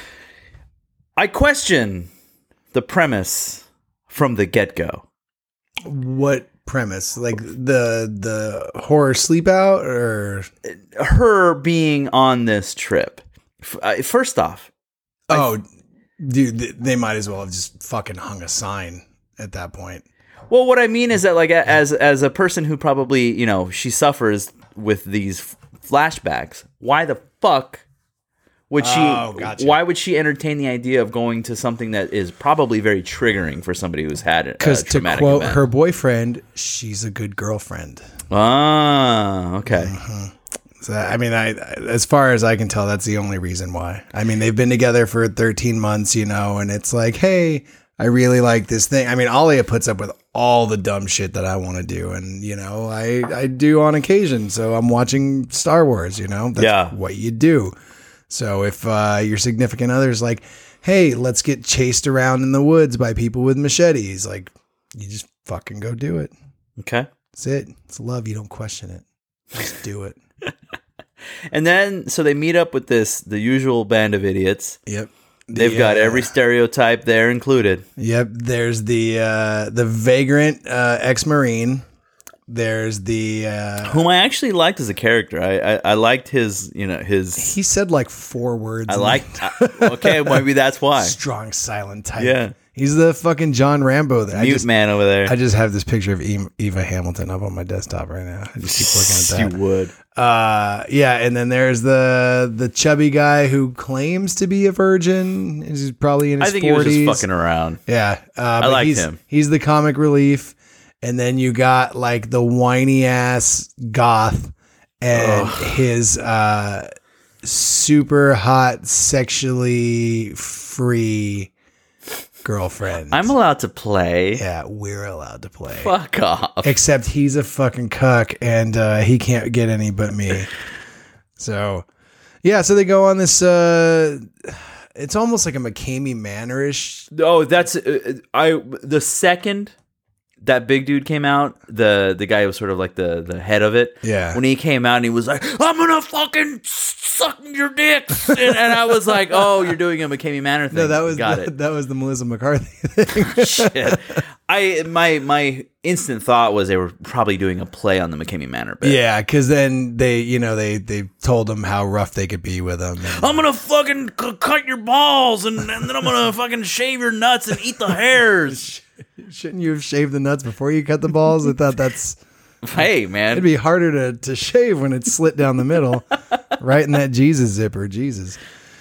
I question the premise from the get-go. What premise? Like the the horror sleep out, or Her being on this trip. F- uh, First off, oh, dude, th- they might as well have just fucking hung a sign at that point. well, what I mean is that, like, a- as as a person who probably, you know, she suffers with these f- flashbacks. Why the fuck would she? Oh, gotcha. Why would she entertain the idea of going to something that is probably very triggering for somebody who's had it? Because to quote her boyfriend, she's a good girlfriend. Ah, okay. So, I mean, I as far as I can tell, that's the only reason why. I mean, they've been together for thirteen months, you know, and it's like, hey, I really like this thing. I mean, Alia puts up with all the dumb shit that I want to do, and you know, I I do on occasion. So I'm watching Star Wars, you know, that's Yeah. what you do. So if uh, your significant other's like, hey, let's get chased around in the woods by people with machetes, like, you just fucking go do it. Okay. That's it. It's love. You don't question it. Just do it. And then, so they meet up with this, the usual band of idiots. Yep. They've The, got uh, every stereotype there included. Yep. There's the uh, the vagrant uh, ex-marine. There's the uh, Whom I actually liked as a character. I, I, I liked his, you know, his. he said like four words. I in liked. I- okay, maybe that's the why. strong silent type. Yeah. He's the fucking John Rambo. That I Mute just, man over there. I just have this picture of Eva, Eva Hamilton up on my desktop right now. I just keep looking at that. You would. Uh, yeah, and then there's the the chubby guy who claims to be a virgin. He's probably in his I think forties. he was just fucking around. Yeah, uh, but liked he's, him. He's the comic relief, and then you got like the whiny ass goth and his uh, super hot, sexually free girlfriend. I'm allowed to play. yeah, we're allowed to play. Fuck off. Except he's a fucking cuck, and uh, he can't get any but me. So, yeah, so they go on this. Uh, it's almost like a McCamey Manor-ish. Oh, that's uh, I. The second that big dude came out, the the guy who was sort of like the the head of it. Yeah. When he came out and he was like, "I'm gonna fucking suck your dicks," and, and I was like, "Oh, you're doing a McCamey Manor thing." No, that was got the, it. that was the Melissa McCarthy thing. Shit. I my my instant thought was they were probably doing a play on the McCamey Manor bit. Yeah, because then they, you know, they they told him how rough they could be with him. And, I'm gonna fucking c- cut your balls and, and then I'm gonna fucking shave your nuts and eat the hairs. shouldn't you have shaved the nuts before you cut the balls? I thought that's Hey, man. it'd be harder to to shave when it's slit down the middle, right in that Jesus zipper. Jesus.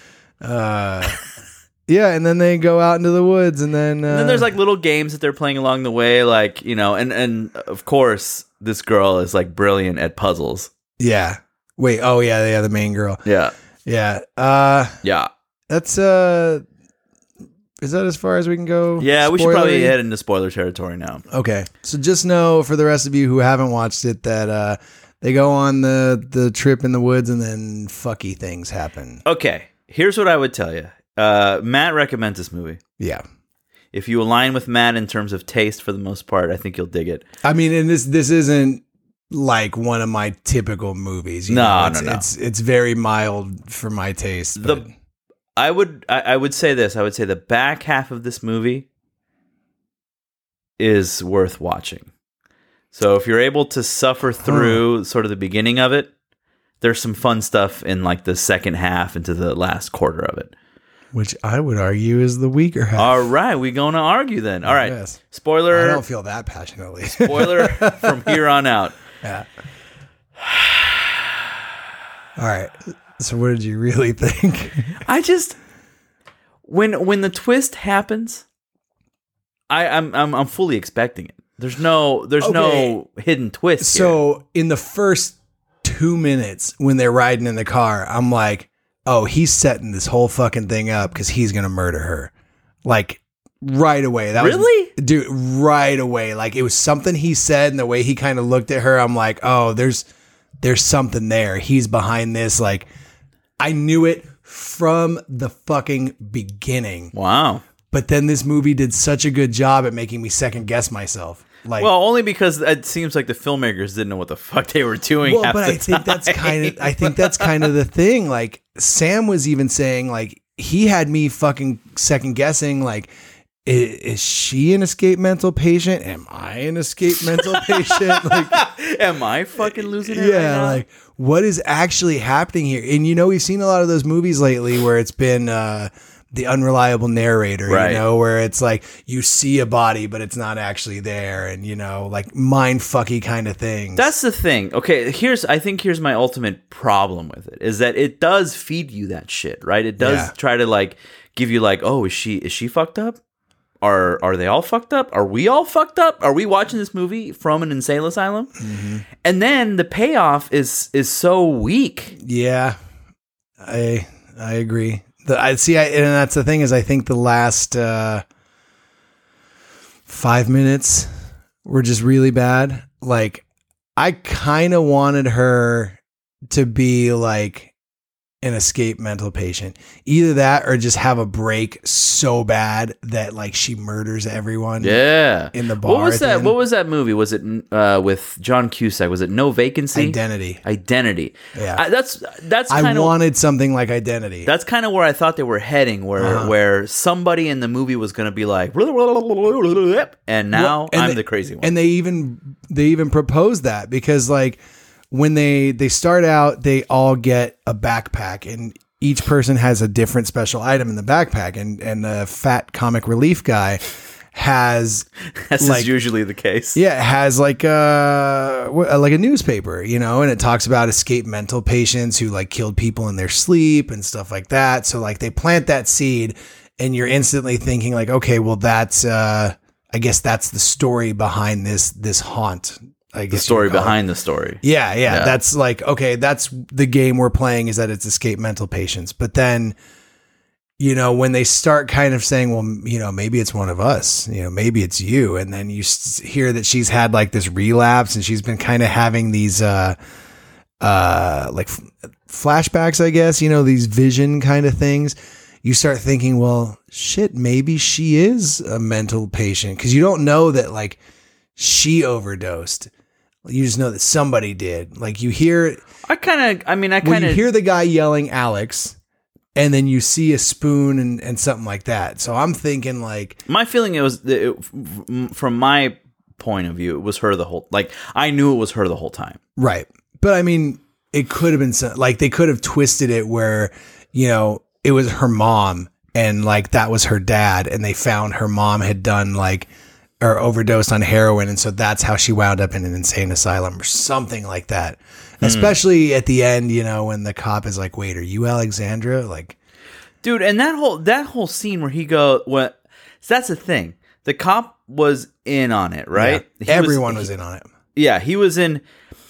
Uh, yeah, and then they go out into the woods, and then uh, And then there's like little games that they're playing along the way, like, you know, and, and of course, this girl is like brilliant at puzzles. yeah. Wait, oh yeah, yeah, the main girl. Yeah. Yeah. Uh, Yeah. that's uh, is that as far as we can go? Yeah, we should probably Spoilery? head into spoiler territory now. Okay, so just know for the rest of you who haven't watched it that uh, they go on the the trip in the woods, and then fucky things happen. Okay, here's what I would tell you. Uh, Matt recommends this movie. Yeah. If you align with Matt in terms of taste for the most part, I think you'll dig it. I mean, and this this isn't like one of my typical movies. you No, know? no, it's, no. It's it's very mild for my taste. But The I would I, I would say this. I would say the back half of this movie is worth watching. So if you're able to suffer through sort of the beginning of it, there's some fun stuff in like the second half into the last quarter of it. which I would argue is the weaker half. All right, we going to argue then. All right, Yes. spoiler. I don't feel that passionately. spoiler from here on out. Yeah. All right. So what did you really think? I just when when the twist happens, I, I'm I'm I'm fully expecting it. There's no there's Okay. no hidden twist. here. So in the first two minutes when they're riding in the car, I'm like, oh, he's setting this whole fucking thing up because he's gonna murder her. Like right away. That Really? was, dude, right away. Like it was something he said and the way he kind of looked at her, I'm like, oh, there's there's something there. He's behind this. Like I knew it from the fucking beginning. Wow. But then this movie did such a good job at making me second guess myself. Like, Well, only because it seems like the filmmakers didn't know what the fuck they were doing. well, half but the I think time. that's kind of I think that's kind of the thing. Like Sam was even saying, like he had me fucking second guessing. Like, is, is she an escape mental patient? Am I an escape mental patient? Like, Am I fucking losing it? yeah, right now? like what is actually happening here? And you know, we've seen a lot of those movies lately where it's been uh, the unreliable narrator, Right. you know, where it's like you see a body, but it's not actually there, and you know, like mind fucky kind of things. That's the thing. Okay, here's I think here's my ultimate problem with it is that it does feed you that shit, right? It does Yeah. try to like give you like, oh, is she is she fucked up? Are are they all fucked up? Are we all fucked up? Are we watching this movie from an insane asylum? Mm-hmm. And then the payoff is is so weak. Yeah, I I agree. The, I see, I, and that's the thing is, I think the last uh, five minutes were just really bad. Like, I kind of wanted her to be like an escape mental patient, either that or just have a break so bad that like she murders everyone. Yeah. In the bar What was at the that? end. What was that movie? Was it uh, with John Cusack? Was it No Vacancy? Identity. Identity. Yeah. I, that's that's I kind of wanted something like Identity. That's kind of where I thought they were heading, where Uh-huh. where somebody in the movie was going to be like, and now Well, and I'm they- the crazy one. And they even they even proposed that because like when they they start out, they all get a backpack and each person has a different special item in the backpack. And and the fat comic relief guy has This like is usually the case. yeah has like a like a newspaper, you know, and it talks about escape mental patients who like killed people in their sleep and stuff like that. So like they plant that seed, and you're instantly thinking like, okay, well that's uh, I guess that's the story behind this this haunt. I guess The you story would call it. behind the story. Yeah, yeah, Yeah. That's like, okay, that's the game we're playing is that it's escape mental patients. But then, you know, when they start kind of saying, well, you know, maybe it's one of us, you know, maybe it's you. And then you s- hear that she's had like this relapse and she's been kind of having these, uh, uh, like f- flashbacks, I guess, you know, these vision kind of things. You start thinking, well, shit, maybe she is a mental patient. Cause you don't know that like she overdosed. You just know that somebody did. Like you hear, I kind of, I mean, I well, kind you of hear the guy yelling Alex, and then you see a spoon and, and something like that. So I'm thinking like, my feeling it was that it, from my point of view, it was her the whole. Like I knew it was her the whole time. right. But I mean, it could have been some, like they could have twisted it where, you know, it was her mom and like that was her dad, and they found her mom had done like or overdosed on heroin, and so that's how she wound up in an insane asylum or something like that. Mm. Especially at the end, you know, when the cop is like, "Wait, are you Alexandra?" Like, Dude, and that whole that whole scene where he go, what? So that's the thing. The cop was in on it, right? yeah, He everyone was, was in on it. Yeah, he was in.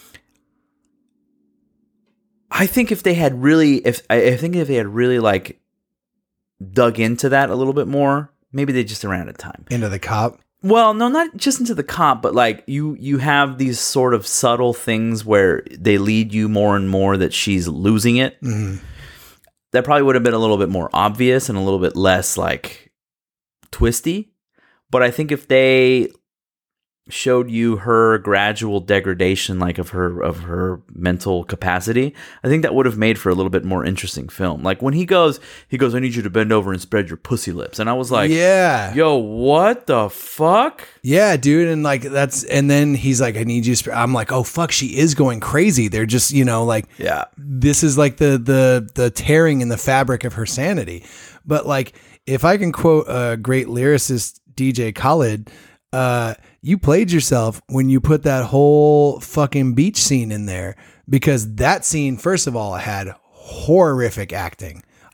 I think if they had really, if I think if they had really like dug into that a little bit more, maybe they just ran out of time. Into the cop. Well, no, not just into the cop, but like you, you have these sort of subtle things where they lead you more and more that she's losing it. Mm-hmm. That probably would have been a little bit more obvious and a little bit less like twisty. But I think if they showed you her gradual degradation, like of her of her mental capacity, I think that would have made for a little bit more interesting film. Like when he goes, he goes, "I need you to bend over and spread your pussy lips," and I was like, yeah, yo, what the fuck? Yeah, dude. And like, that's, and then he's like, "I need you." Sp-. I'm like, oh fuck, she is going crazy. They're just, you know, like, Yeah. this is like the, the, the tearing in the fabric of her sanity. But like, if I can quote a great lyricist, D J Khaled, uh, you played yourself when you put that whole fucking beach scene in there, because that scene, first of all, had horrific acting.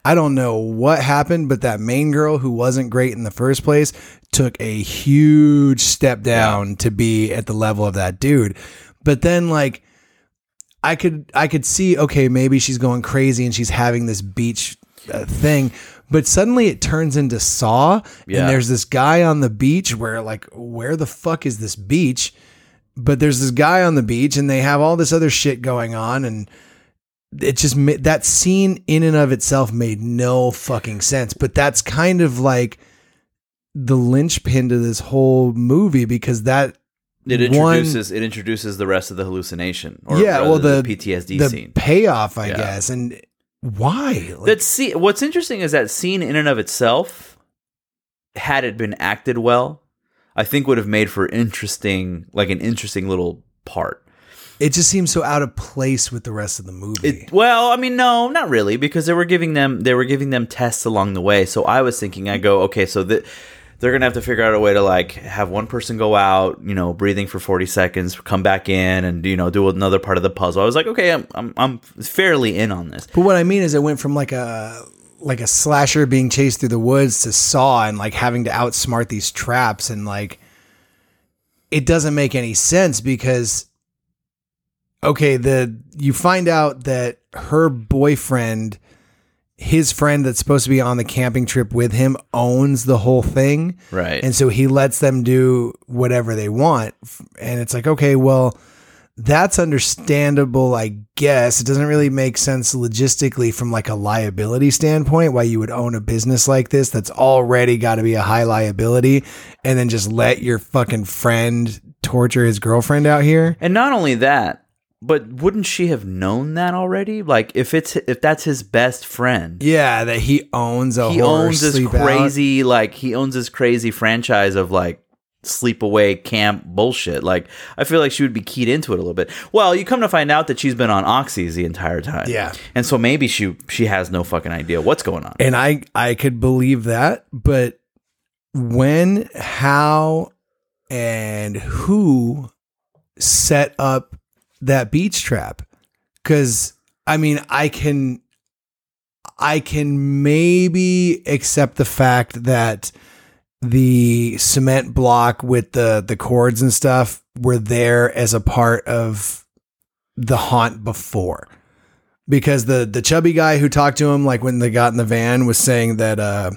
I don't know what happened, but that main girl who wasn't great in the first place took a huge step down yeah. to be at the level of that dude. But then like I could I could see, okay, maybe she's going crazy and she's having this beach uh, thing, but suddenly it turns into Saw yeah. and there's this guy on the beach where like, where the fuck is this beach? But there's this guy on the beach and they have all this other shit going on, and it just that scene in and of itself made no fucking sense. But that's kind of like the linchpin to this whole movie, because that it introduces one, it introduces the rest of the hallucination. Or yeah, well, the, the P T S D the scene payoff, I yeah. guess. And why? Like, that scene, what's interesting is that scene in and of itself, had it been acted well, I think would have made for interesting, like an interesting little part. It just seems so out of place with the rest of the movie. It, well, I mean, no, not really, because they were giving them they were giving them tests along the way. So I was thinking, I go, okay, so the, they're gonna have to figure out a way to like have one person go out, you know, breathing for forty seconds, come back in, and you know, do another part of the puzzle. I was like, okay, I'm I'm, I'm fairly in on this. But what I mean is, it went from like a like a slasher being chased through the woods to Saw, and like having to outsmart these traps, and like it doesn't make any sense because. Okay, the you find out that her boyfriend, his friend that's supposed to be on the camping trip with him, owns the whole thing. Right. And so he lets them do whatever they want. And it's like, okay, well, that's understandable, I guess. It doesn't really make sense logistically from like a liability standpoint, why you would own a business like this that's already got to be a high liability, and then just let your fucking friend torture his girlfriend out here. And not only that, but wouldn't she have known that already? Like, if it's if that's his best friend, yeah, that he owns a he horror owns this sleep crazy out. like he owns this crazy franchise of like sleepaway camp bullshit. Like, I feel like she would be keyed into it a little bit. Well, you come to find out that she's been on oxys the entire time. Yeah, and so maybe she she has no fucking idea what's going on. And I I could believe that, but when, how, and who set up that beach trap? Because I mean, I can I can maybe accept the fact that the cement block with the the cords and stuff were there as a part of the haunt before, because the the chubby guy who talked to him, like when they got in the van, was saying that uh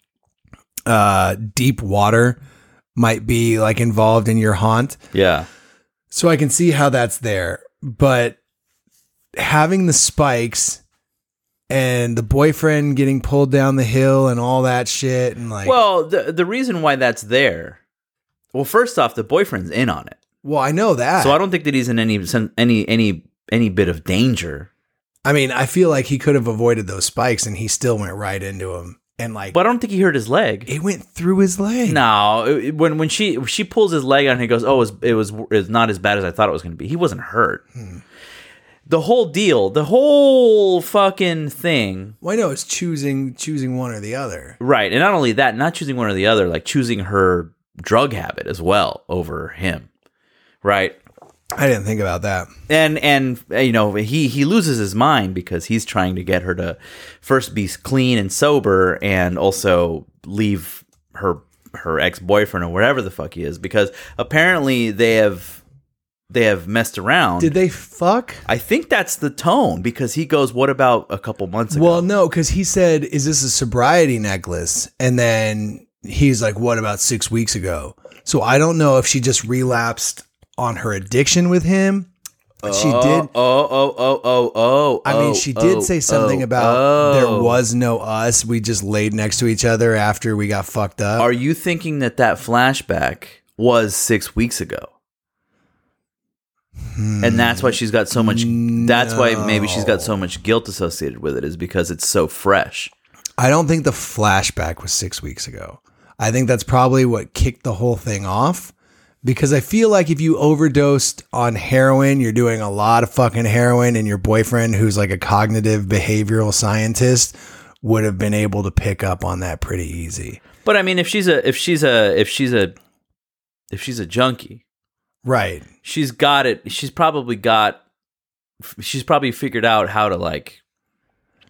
uh deep water might be like involved in your haunt. Yeah. So I can see how that's there, but having the spikes and the boyfriend getting pulled down the hill and all that shit, and like, well, the the reason why that's there, well, first off, the boyfriend's in on it. Well, I know that, so I don't think that he's in any any any any bit of danger. I mean, I feel like he could have avoided those spikes, and he still went right into him. And like, but I don't think he hurt his leg. It went through his leg. No, it, when when she she pulls his leg out and he goes, "Oh, it was it was it's not as bad as I thought it was going to be." He wasn't hurt. Hmm. The whole deal, the whole fucking thing. Well, I know it's choosing choosing one or the other, right? And not only that, not choosing one or the other, like choosing her drug habit as well over him, right? I didn't think about that. And and you know, he he loses his mind because he's trying to get her to first be clean and sober, and also leave her her ex-boyfriend or whatever the fuck he is, because apparently they have they have messed around. Did they fuck? I think that's the tone, because he goes, "What about a couple months ago?" Well, no, because he said, "Is this a sobriety necklace?" And then he's like, "What about six weeks ago?" So I don't know if she just relapsed on her addiction with him. But she oh, did. Oh, oh, oh, oh, oh. I mean, she did oh, say something oh, about oh. there was no us. We just laid next to each other after we got fucked up. Are you thinking that that flashback was six weeks ago? Hmm. And that's why she's got so much. No. That's why maybe she's got so much guilt associated with it, is because it's so fresh. I don't think the flashback was six weeks ago. I think that's probably what kicked the whole thing off. Because I feel like if you overdosed on heroin, you're doing a lot of fucking heroin, and your boyfriend, who's like a cognitive behavioral scientist, would have been able to pick up on that pretty easy. But I mean, if she's a if she's a if she's a if she's a junkie, right? She's got it. She's probably got. She's probably figured out how to like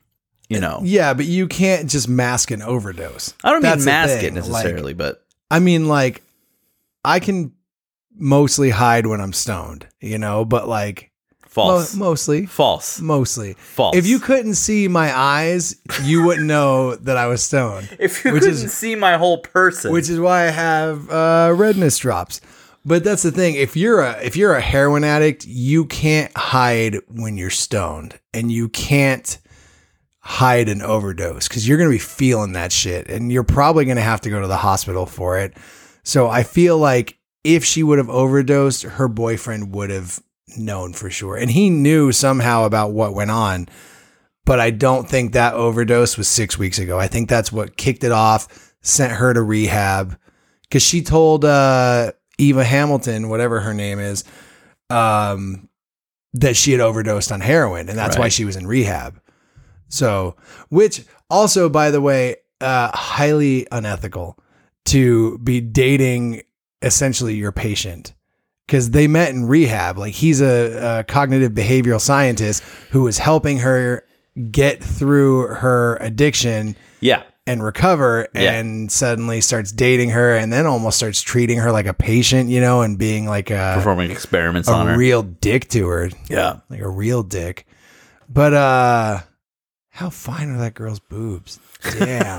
you know. Yeah, but you can't just mask an overdose. I don't That's mean the mask thing. it necessarily, Like, but I mean, like, I can mostly hide when I'm stoned, you know, but like, false. mo- mostly, False. mostly. False. If you couldn't see my eyes, you wouldn't know that I was stoned. If you which couldn't is- see my whole person. Which is why I have uh, redness drops. But that's the thing. If you're a if you're a heroin addict, you can't hide when you're stoned, and you can't hide an overdose because you're going to be feeling that shit, and you're probably going to have to go to the hospital for it. So I feel like if she would have overdosed, her boyfriend would have known for sure, and he knew somehow about what went on. But I don't think that overdose was six weeks ago. I think that's what kicked it off, sent her to rehab, because she told uh, Eva Hamilton, whatever her name is, um, that she had overdosed on heroin, and that's Right. why she was in rehab. So, which also, by the way, uh, highly unethical to be dating essentially your patient, because they met in rehab. Like, he's a, a cognitive behavioral scientist who was helping her get through her addiction yeah. and recover, Yeah. and suddenly starts dating her, and then almost starts treating her like a patient, you know, and being like a, Performing experiments on a her. real dick to her. Yeah. Like a real dick. But uh how fine are that girl's boobs? Damn.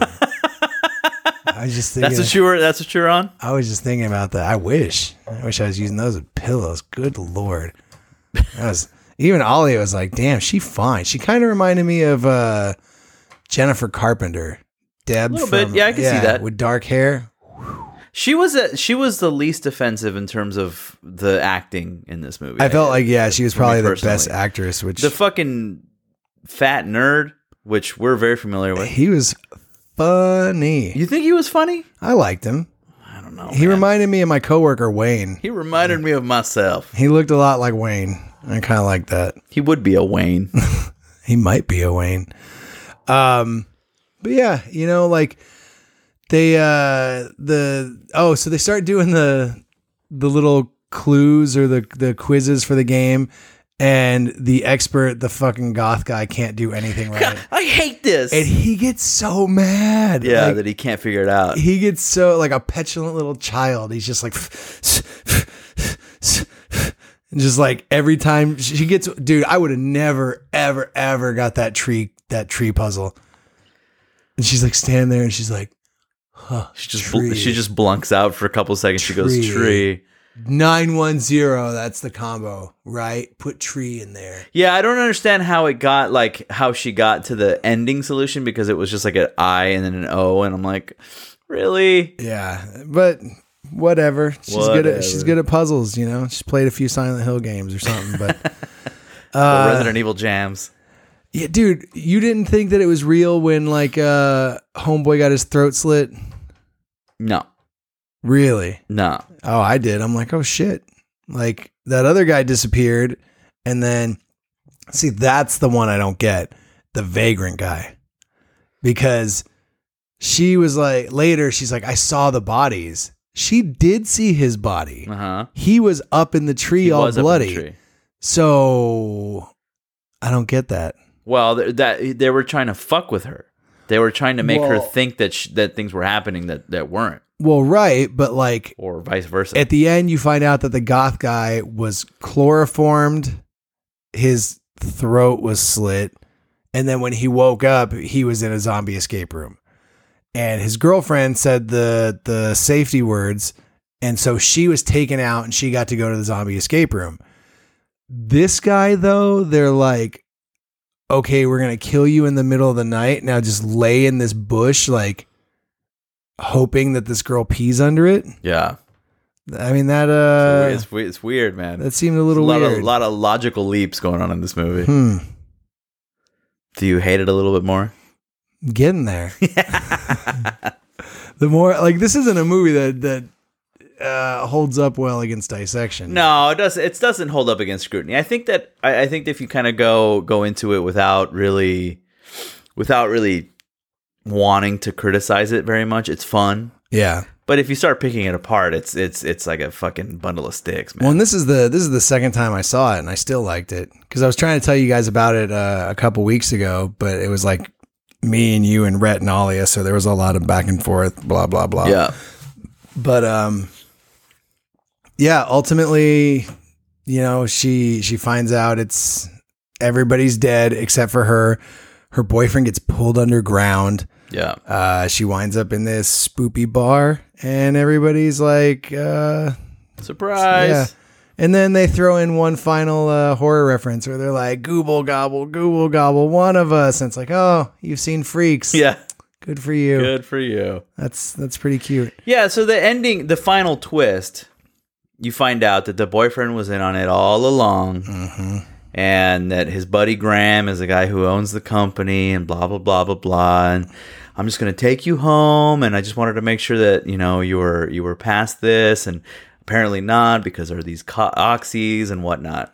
I was just thinking That's what you were that's what you were on? I was just thinking about that. I wish. I wish I was using those as pillows. Good Lord. That was even Ollie was like, damn, she fine. She kind of reminded me of uh Jennifer Carpenter. Deb. A little from- bit. Yeah, I can see that. With dark hair. She was a, she was the least offensive in terms of the acting in this movie. I felt like, yeah, she was For me probably the personally. best actress, which The fucking fat nerd, which we're very familiar with. he was funny. You think he was funny? I liked him. I don't know. He man. reminded me of my coworker Wayne. He reminded me of myself. He looked a lot like Wayne. I kind of like that. He would be a Wayne. He might be a Wayne. Um, but yeah, you know, like they uh the oh, so they start doing the the little clues or the the quizzes for the game, and the expert, the fucking goth guy, can't do anything right, I hate this. and he gets so mad. yeah, Like, that he can't figure it out. he gets so like a petulant little child. He's just like, and just like every time she gets, dude, I would have never, ever, ever got that tree, that tree puzzle. And she's like standing there, and she's like, huh, She just bl- tree. she just blunks out for a couple seconds. She goes Tree. tree. nine one zero. That's the combo, right? Put tree in there. Yeah, I don't understand how it got like how she got to the ending solution, because it was just like an I and then an O, and I'm like, really? Yeah, but whatever. She's good Whatever. at she's good at puzzles. You know, she's played a few Silent Hill games or something. But Or uh, Resident Evil jams. yeah, dude, you didn't think that it was real when like uh, homeboy got his throat slit? No, Really? no. Oh, I did. I'm like, oh shit. Like that other guy disappeared, and then see, that's the one I don't get. The vagrant guy. Because she was like later, she's like, I saw the bodies. She did see his body. Uh huh. He was up in the tree He all was up in the bloody. tree. So I don't get that. Well, th- that they were trying to fuck with her. They were trying to make her Well- think that sh- that things were happening that, that weren't, Well, right, but like or vice versa. at the end, you find out that the goth guy was chloroformed, his throat was slit, and then when he woke up, he was in a zombie escape room. And his girlfriend said the the safety words, and so she was taken out, and she got to go to the zombie escape room. This guy, though, they're like, okay, we're gonna kill you in the middle of the night. Now just lay in this bush, like hoping that this girl pees under it. yeah, I mean that uh it's, we- it's weird, man. that seemed a a little lot weird. of lot of logical leaps going on in this movie. Hmm. Do you hate it a little bit more? Getting there. The more like this isn't a movie that that uh, holds up well against dissection. No, it doesn't. It doesn't hold up against scrutiny. I think that I, I think that if you kind of go go into it without really, without really wanting to criticize it very much, it's fun. Yeah. But if you start picking it apart, it's it's it's like a fucking bundle of sticks, man. Well, and this is the this is the second time I saw it, and I still liked it because I was trying to tell you guys about it uh, a couple weeks ago, but it was like me and you and Rhett and Alia, so there was a lot of back and forth, blah blah blah. Yeah. But um, yeah, ultimately, you know, she she finds out it's everybody's dead except for her. Her boyfriend gets pulled underground. Yeah. Uh, she winds up in this spoopy bar, and everybody's like, uh, Surprise. yeah. And then they throw in one final uh, horror reference where they're like, "Gooble gobble, gooble gobble, one of us." And it's like, oh, you've seen Freaks. Yeah. Good for you. Good for you. That's that's pretty cute. Yeah, so the ending, the final twist, you find out that the boyfriend was in on it all along. Mm-hmm. And that his buddy Graham is the guy who owns the company and blah, blah, blah, blah, blah. And I'm just going to take you home. And I just wanted to make sure that, you know, you were you were past this. And apparently not, because there are these co- oxys and whatnot.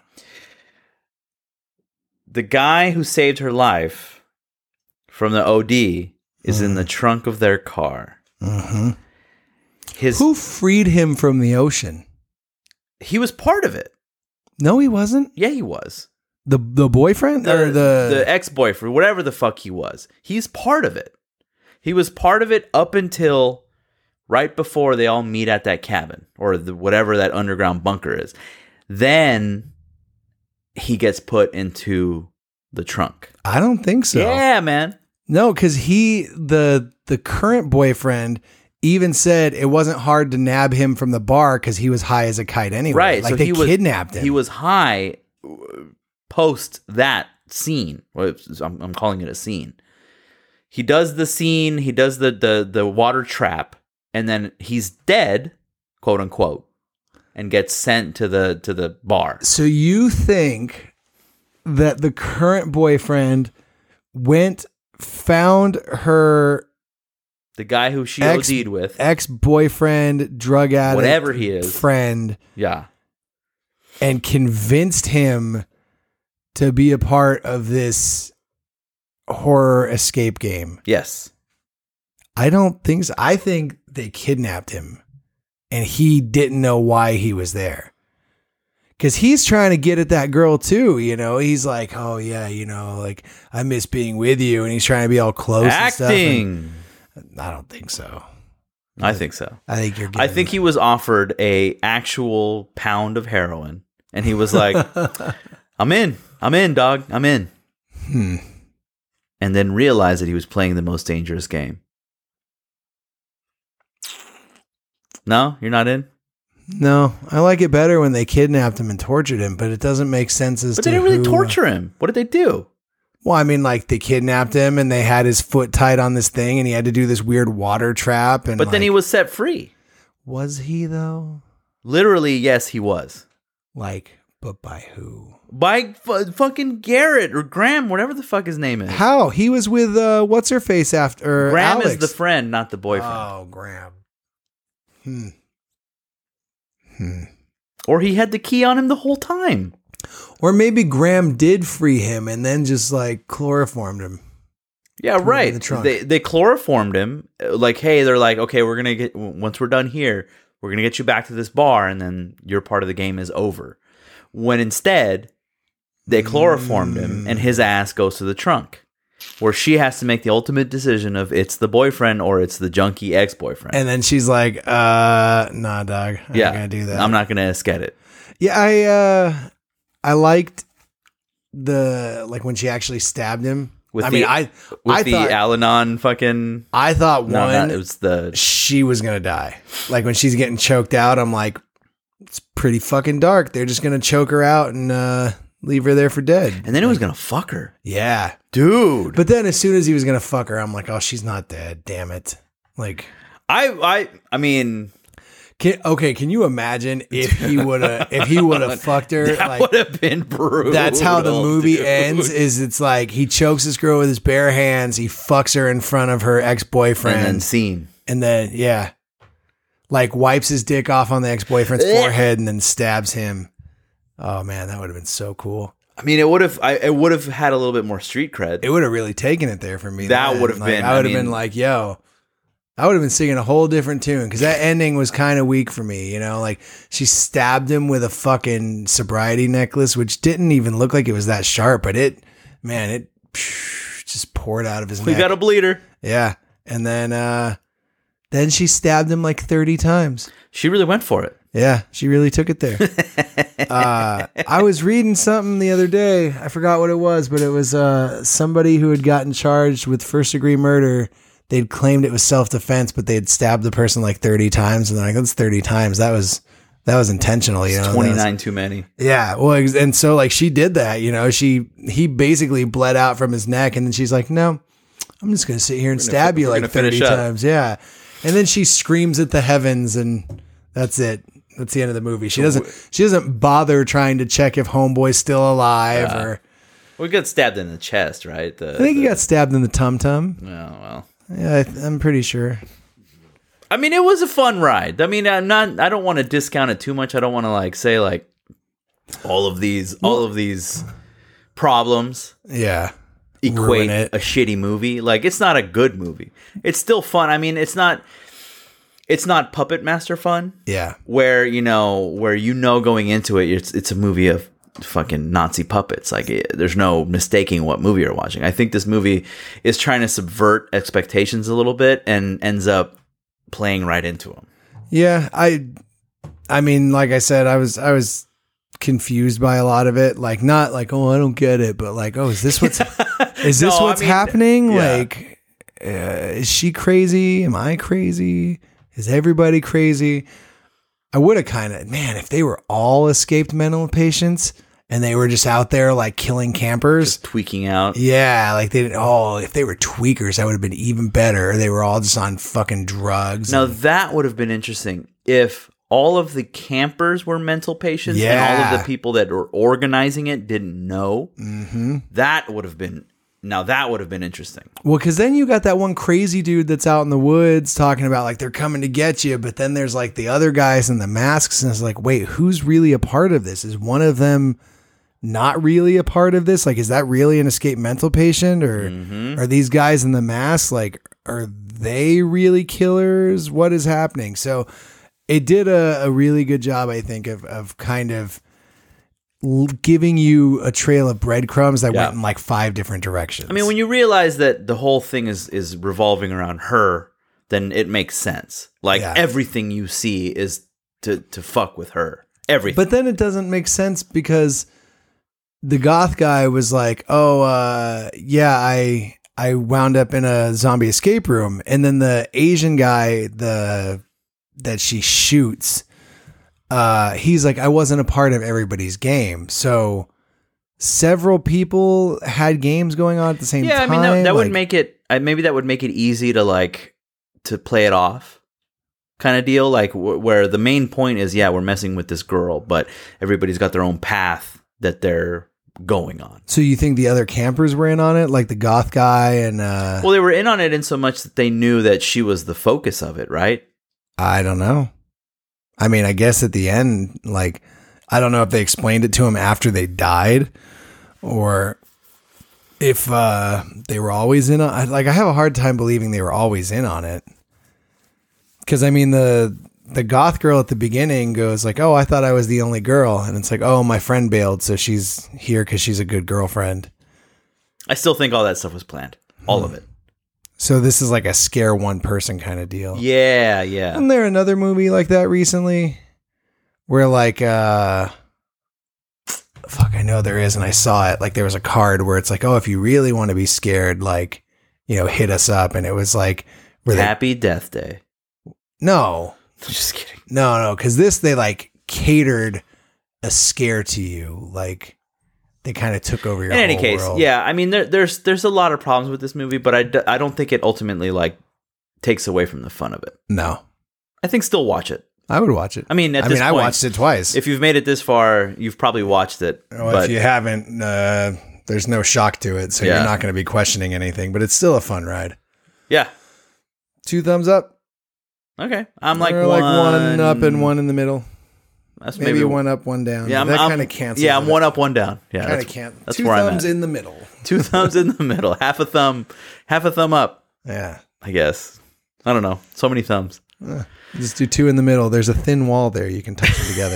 The guy who saved her life from the O D is mm. in the trunk of their car. Mm-hmm. His Who freed him from the ocean? He was part of it. No, he wasn't. Yeah, he was. The the boyfriend The, or the the ex-boyfriend, whatever the fuck he was. He's part of it. He was part of it up until right before they all meet at that cabin or the, whatever that underground bunker is. Then he gets put into the trunk. I don't think so. Yeah, man. No, because he the the current boyfriend even said it wasn't hard to nab him from the bar because he was high as a kite anyway. Right. Like so they he was, kidnapped him. He was high post that scene. Well, I'm, I'm calling it a scene. He does the scene. He does the, the, the water trap, and then he's dead, quote unquote, and gets sent to the to the bar. So you think that the current boyfriend went, found her... The guy who she Ex, OD'd with. Ex-boyfriend, drug addict. Whatever he is. Friend. Yeah. And convinced him to be a part of this horror escape game. Yes. I don't think so. I think they kidnapped him and he didn't know why he was there. Because he's trying to get at that girl too, you know. He's like, oh yeah, you know, like I miss being with you, and he's trying to be all close. Acting. And stuff. And I don't think so. I think so. I think you're. I think he was offered a actual pound of heroin, and he was like, "I'm in. I'm in, dog. I'm in." Hmm. And then realized that he was playing the most dangerous game. No, you're not in? No, I like it better when they kidnapped him and tortured him, but it doesn't make sense as but to they didn't really who, torture him. What did they do? Well, I mean, like they kidnapped him and they had his foot tied on this thing and he had to do this weird water trap. And But then like, he was set free. Was he though? Literally, yes, he was. Like, but by who? By f- fucking Garrett or Graham, whatever the fuck his name is. How? He was with, uh, what's her face after? Graham Alex. is the friend, not the boyfriend. Oh, Graham. Hmm. Hmm. Or he had the key on him the whole time. Or maybe Graham did free him and then just like chloroformed him. Yeah, Threw him right. in the trunk. They they chloroformed him. Like, hey, they're like, okay, we're gonna get once we're done here, we're gonna get you back to this bar, and then your part of the game is over. When instead, they chloroformed him, and his ass goes to the trunk, where she has to make the ultimate decision of it's the boyfriend or it's the junkie ex-boyfriend. And then she's like, uh, nah, dog. I'm yeah, not gonna do that. I'm not gonna get it. Yeah, I uh I liked the like when she actually stabbed him. With I the, mean, I with I the thought Al-Anon fucking. I thought No, one not, it was the. she was gonna die. Like when she's getting choked out, I'm like, it's pretty fucking dark. They're just gonna choke her out and uh leave her there for dead. And then he was gonna fuck her, Yeah, dude. but then as soon as he was gonna fuck her, I'm like, oh, she's not dead. Damn it. Like, I, I, I mean. can, okay, can you imagine if he would have if he would have fucked her? That Like, would have been brutal. that's how the movie dude. ends. Is it's like he chokes this girl with his bare hands. He fucks her in front of her ex boyfriend, And then scene. and then yeah, like wipes his dick off on the ex boyfriend's forehead, and then stabs him. Oh man, that would have been so cool. I mean, it would have. I it would have had a little bit more street cred. It would have really taken it there for me. That then. would have Like, been- I would I have been mean- like, yo. I would have been singing a whole different tune because that ending was kind of weak for me, you know. Like she stabbed him with a fucking sobriety necklace, which didn't even look like it was that sharp, but it, man, it just poured out of his We neck. got a bleeder. Yeah. And then uh, then she stabbed him like thirty times. She really went for it. Yeah, she really took it there. uh, I was reading something the other day. I forgot what it was, but it was uh, somebody who had gotten charged with first degree murder. They'd claimed it was self-defense, but they had stabbed the person like thirty times. And they're like, that's thirty times. That was that was intentional, you know. twenty-nine was, too many. Yeah. Well, ex- and so like she did that, you know, she he basically bled out from his neck. And then she's like, no, I'm just going to sit here and stab fi- you we're like gonna thirty finish up. times. Yeah. And then she screams at the heavens and that's it. That's the end of the movie. She doesn't. She doesn't bother trying to check if homeboy's still alive, Yeah. or We got stabbed in the chest, right? The, I think the, he got stabbed in the tum tum. Oh, well. Yeah, I, I'm pretty sure. I mean, it was a fun ride. I mean, I'm not. I don't want to discount it too much. I don't want to like say like all of these, all of these problems Yeah, equate Ruin it. a shitty movie. Like, it's not a good movie. It's still fun. I mean, it's not. It's not Puppet Master fun. yeah, Where you know, where you know going into it, it's it's a movie of fucking Nazi puppets. Like, it, there's no mistaking what movie you're watching. I think this movie is trying to subvert expectations a little bit and ends up playing right into them. yeah. I, I mean, like I said, I was, I was confused by a lot of it. Like, not like, oh, I don't get it, but like, oh, is this what's, is this No, I what's mean, happening? yeah. Like, uh, is she crazy? Am I crazy? Is everybody crazy? I would have kind of, man, if they were all escaped mental patients and they were just out there like killing campers. Just tweaking out. Yeah, like they didn't, oh, if they were tweakers, that would have been even better. They were all just on fucking drugs. Now and- that would have been interesting if all of the campers were mental patients and all Yeah. of the people that were organizing it didn't know. Mm-hmm. That would have been, now that would have been interesting. Well, because then you got that one crazy dude that's out in the woods talking about like they're coming to get you, but then there's like the other guys in the masks, and it's like, wait, who's really a part of this? Is one of them not really a part of this? Like, is that really an escaped mental patient, or Mm-hmm. are these guys in the mask like, are they really killers? What is happening? So it did a, a really good job, I think, of of kind of l- giving you a trail of breadcrumbs that Yeah. went in like five different directions. I mean, when you realize that the whole thing is is revolving around her, then it makes sense. Like, Yeah. everything you see is to to fuck with her. Everything. But then it doesn't make sense because the goth guy was like, "Oh, uh, yeah, I I wound up in a zombie escape room," and then the Asian guy, the that she shoots, uh, he's like, "I wasn't a part of everybody's game." So several people had games going on at the same yeah, time. I mean, that, that would like- make it, uh, maybe that would make it easy to like, to play it off kind of deal. Like, w- where the main point is, yeah, we're messing with this girl, but everybody's got their own path that they're going on. So you think the other campers were in on it, like the goth guy and uh, Well, they were in on it in so much that they knew that she was the focus of it, right? I don't know. I mean, I guess at the end, like, I don't know if they explained it to him after they died or if uh, they were always in on I- like, I have a hard time believing they were always in on it. Because, I mean, the the goth girl at the beginning goes like, oh, I thought I was the only girl. And it's like, oh, my friend bailed, so she's here because she's a good girlfriend. I still think all that stuff was planned. All of it. So this is like a scare one person kind of deal. Yeah, yeah. Wasn't there another movie like that recently where like uh fuck, I know there is, and I saw it, like there was a card where it's like, oh, if you really want to be scared, like, you know, hit us up, and it was like where they, Happy Death Day. no Just kidding. no no because this, they like catered a scare to you, like they kind of took over your In any whole case, world. yeah. I mean, there, there's there's a lot of problems with this movie, but I, d- I don't think it ultimately like takes away from the fun of it. No, I think still watch it. I would watch it. I mean, at I this mean, I point, watched it twice. If you've made it this far, you've probably watched it. Well, but if you haven't, uh, there's no shock to it, so Yeah. you're not going to be questioning anything. But it's still a fun ride. yeah, Two thumbs up. okay. I'm like Or one, like one up and one in the middle. That's Maybe, maybe, one up, one down. Yeah, I'm, that I'm- kind of cancels. Yeah, I'm one up, one down. Yeah, Kind of that's, can't. that's Two where I'm thumbs at. in the middle. Two thumbs in the middle, half a thumb, half a thumb up. Yeah. I guess. I don't know. So many thumbs. Just do two in the middle. There's a thin wall there. You can touch them together.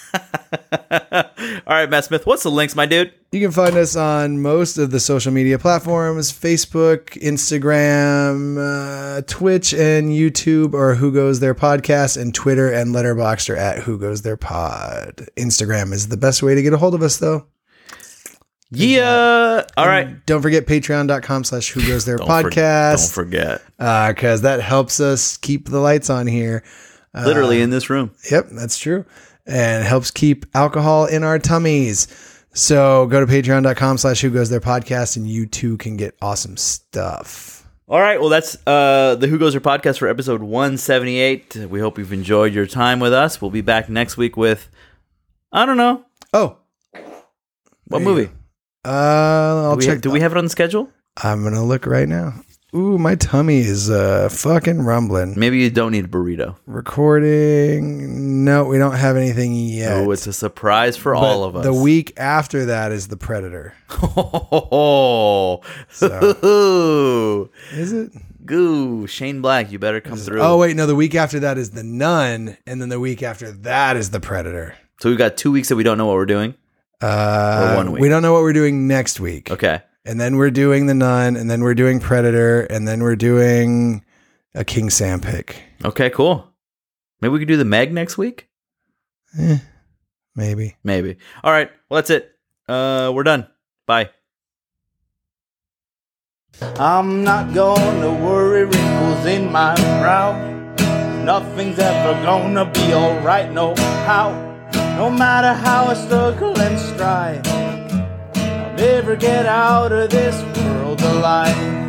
All right, Matt Smith, what's the links, my dude? You can find us on most of the social media platforms: Facebook, Instagram, uh, Twitch, and YouTube, or Who Goes There Podcast, and Twitter and Letterboxd are at Who Goes There Pod. Instagram is the best way to get a hold of us, though. Yeah. All right. And don't forget patreon.com slash Who Goes There Don't for- Podcast. don't forget. Because uh, that helps us keep the lights on here. Uh, Literally in this room. Yep, that's true. And helps keep alcohol in our tummies. So go to patreon.com slash Who Goes There Podcast, and you too can get awesome stuff. All right. Well, that's uh, the Who Goes There Podcast for episode one seventy-eight. We hope you've enjoyed your time with us. We'll be back next week with, I don't know. Oh. What movie? Uh, I'll do we, check. have, do we have it on the schedule? I'm going to look right now. Ooh, my tummy is uh, fucking rumbling. Maybe you don't need a burrito. Recording. No, we don't have anything yet. Oh, it's a surprise for But all of us. The week after that is The Predator. Oh, So. Is it? Goo, Shane Black, you better come through. Oh, wait, no, the week after that is The Nun, and then the week after that is The Predator. So we've got two weeks that we don't know what we're doing? Uh, Or one week? We don't know what we're doing next week. Okay. And then we're doing The Nun, and then we're doing Predator, and then we're doing a King Sam pick. Okay, cool. Maybe we could do the Meg next week? Eh, maybe. Maybe. All right. Well, that's it. Uh, we're done. Bye. I'm not gonna worry wrinkles in my brow. Nothing's ever gonna be alright, no how. No matter how I struggle and strive, I'll never get out of this world alive.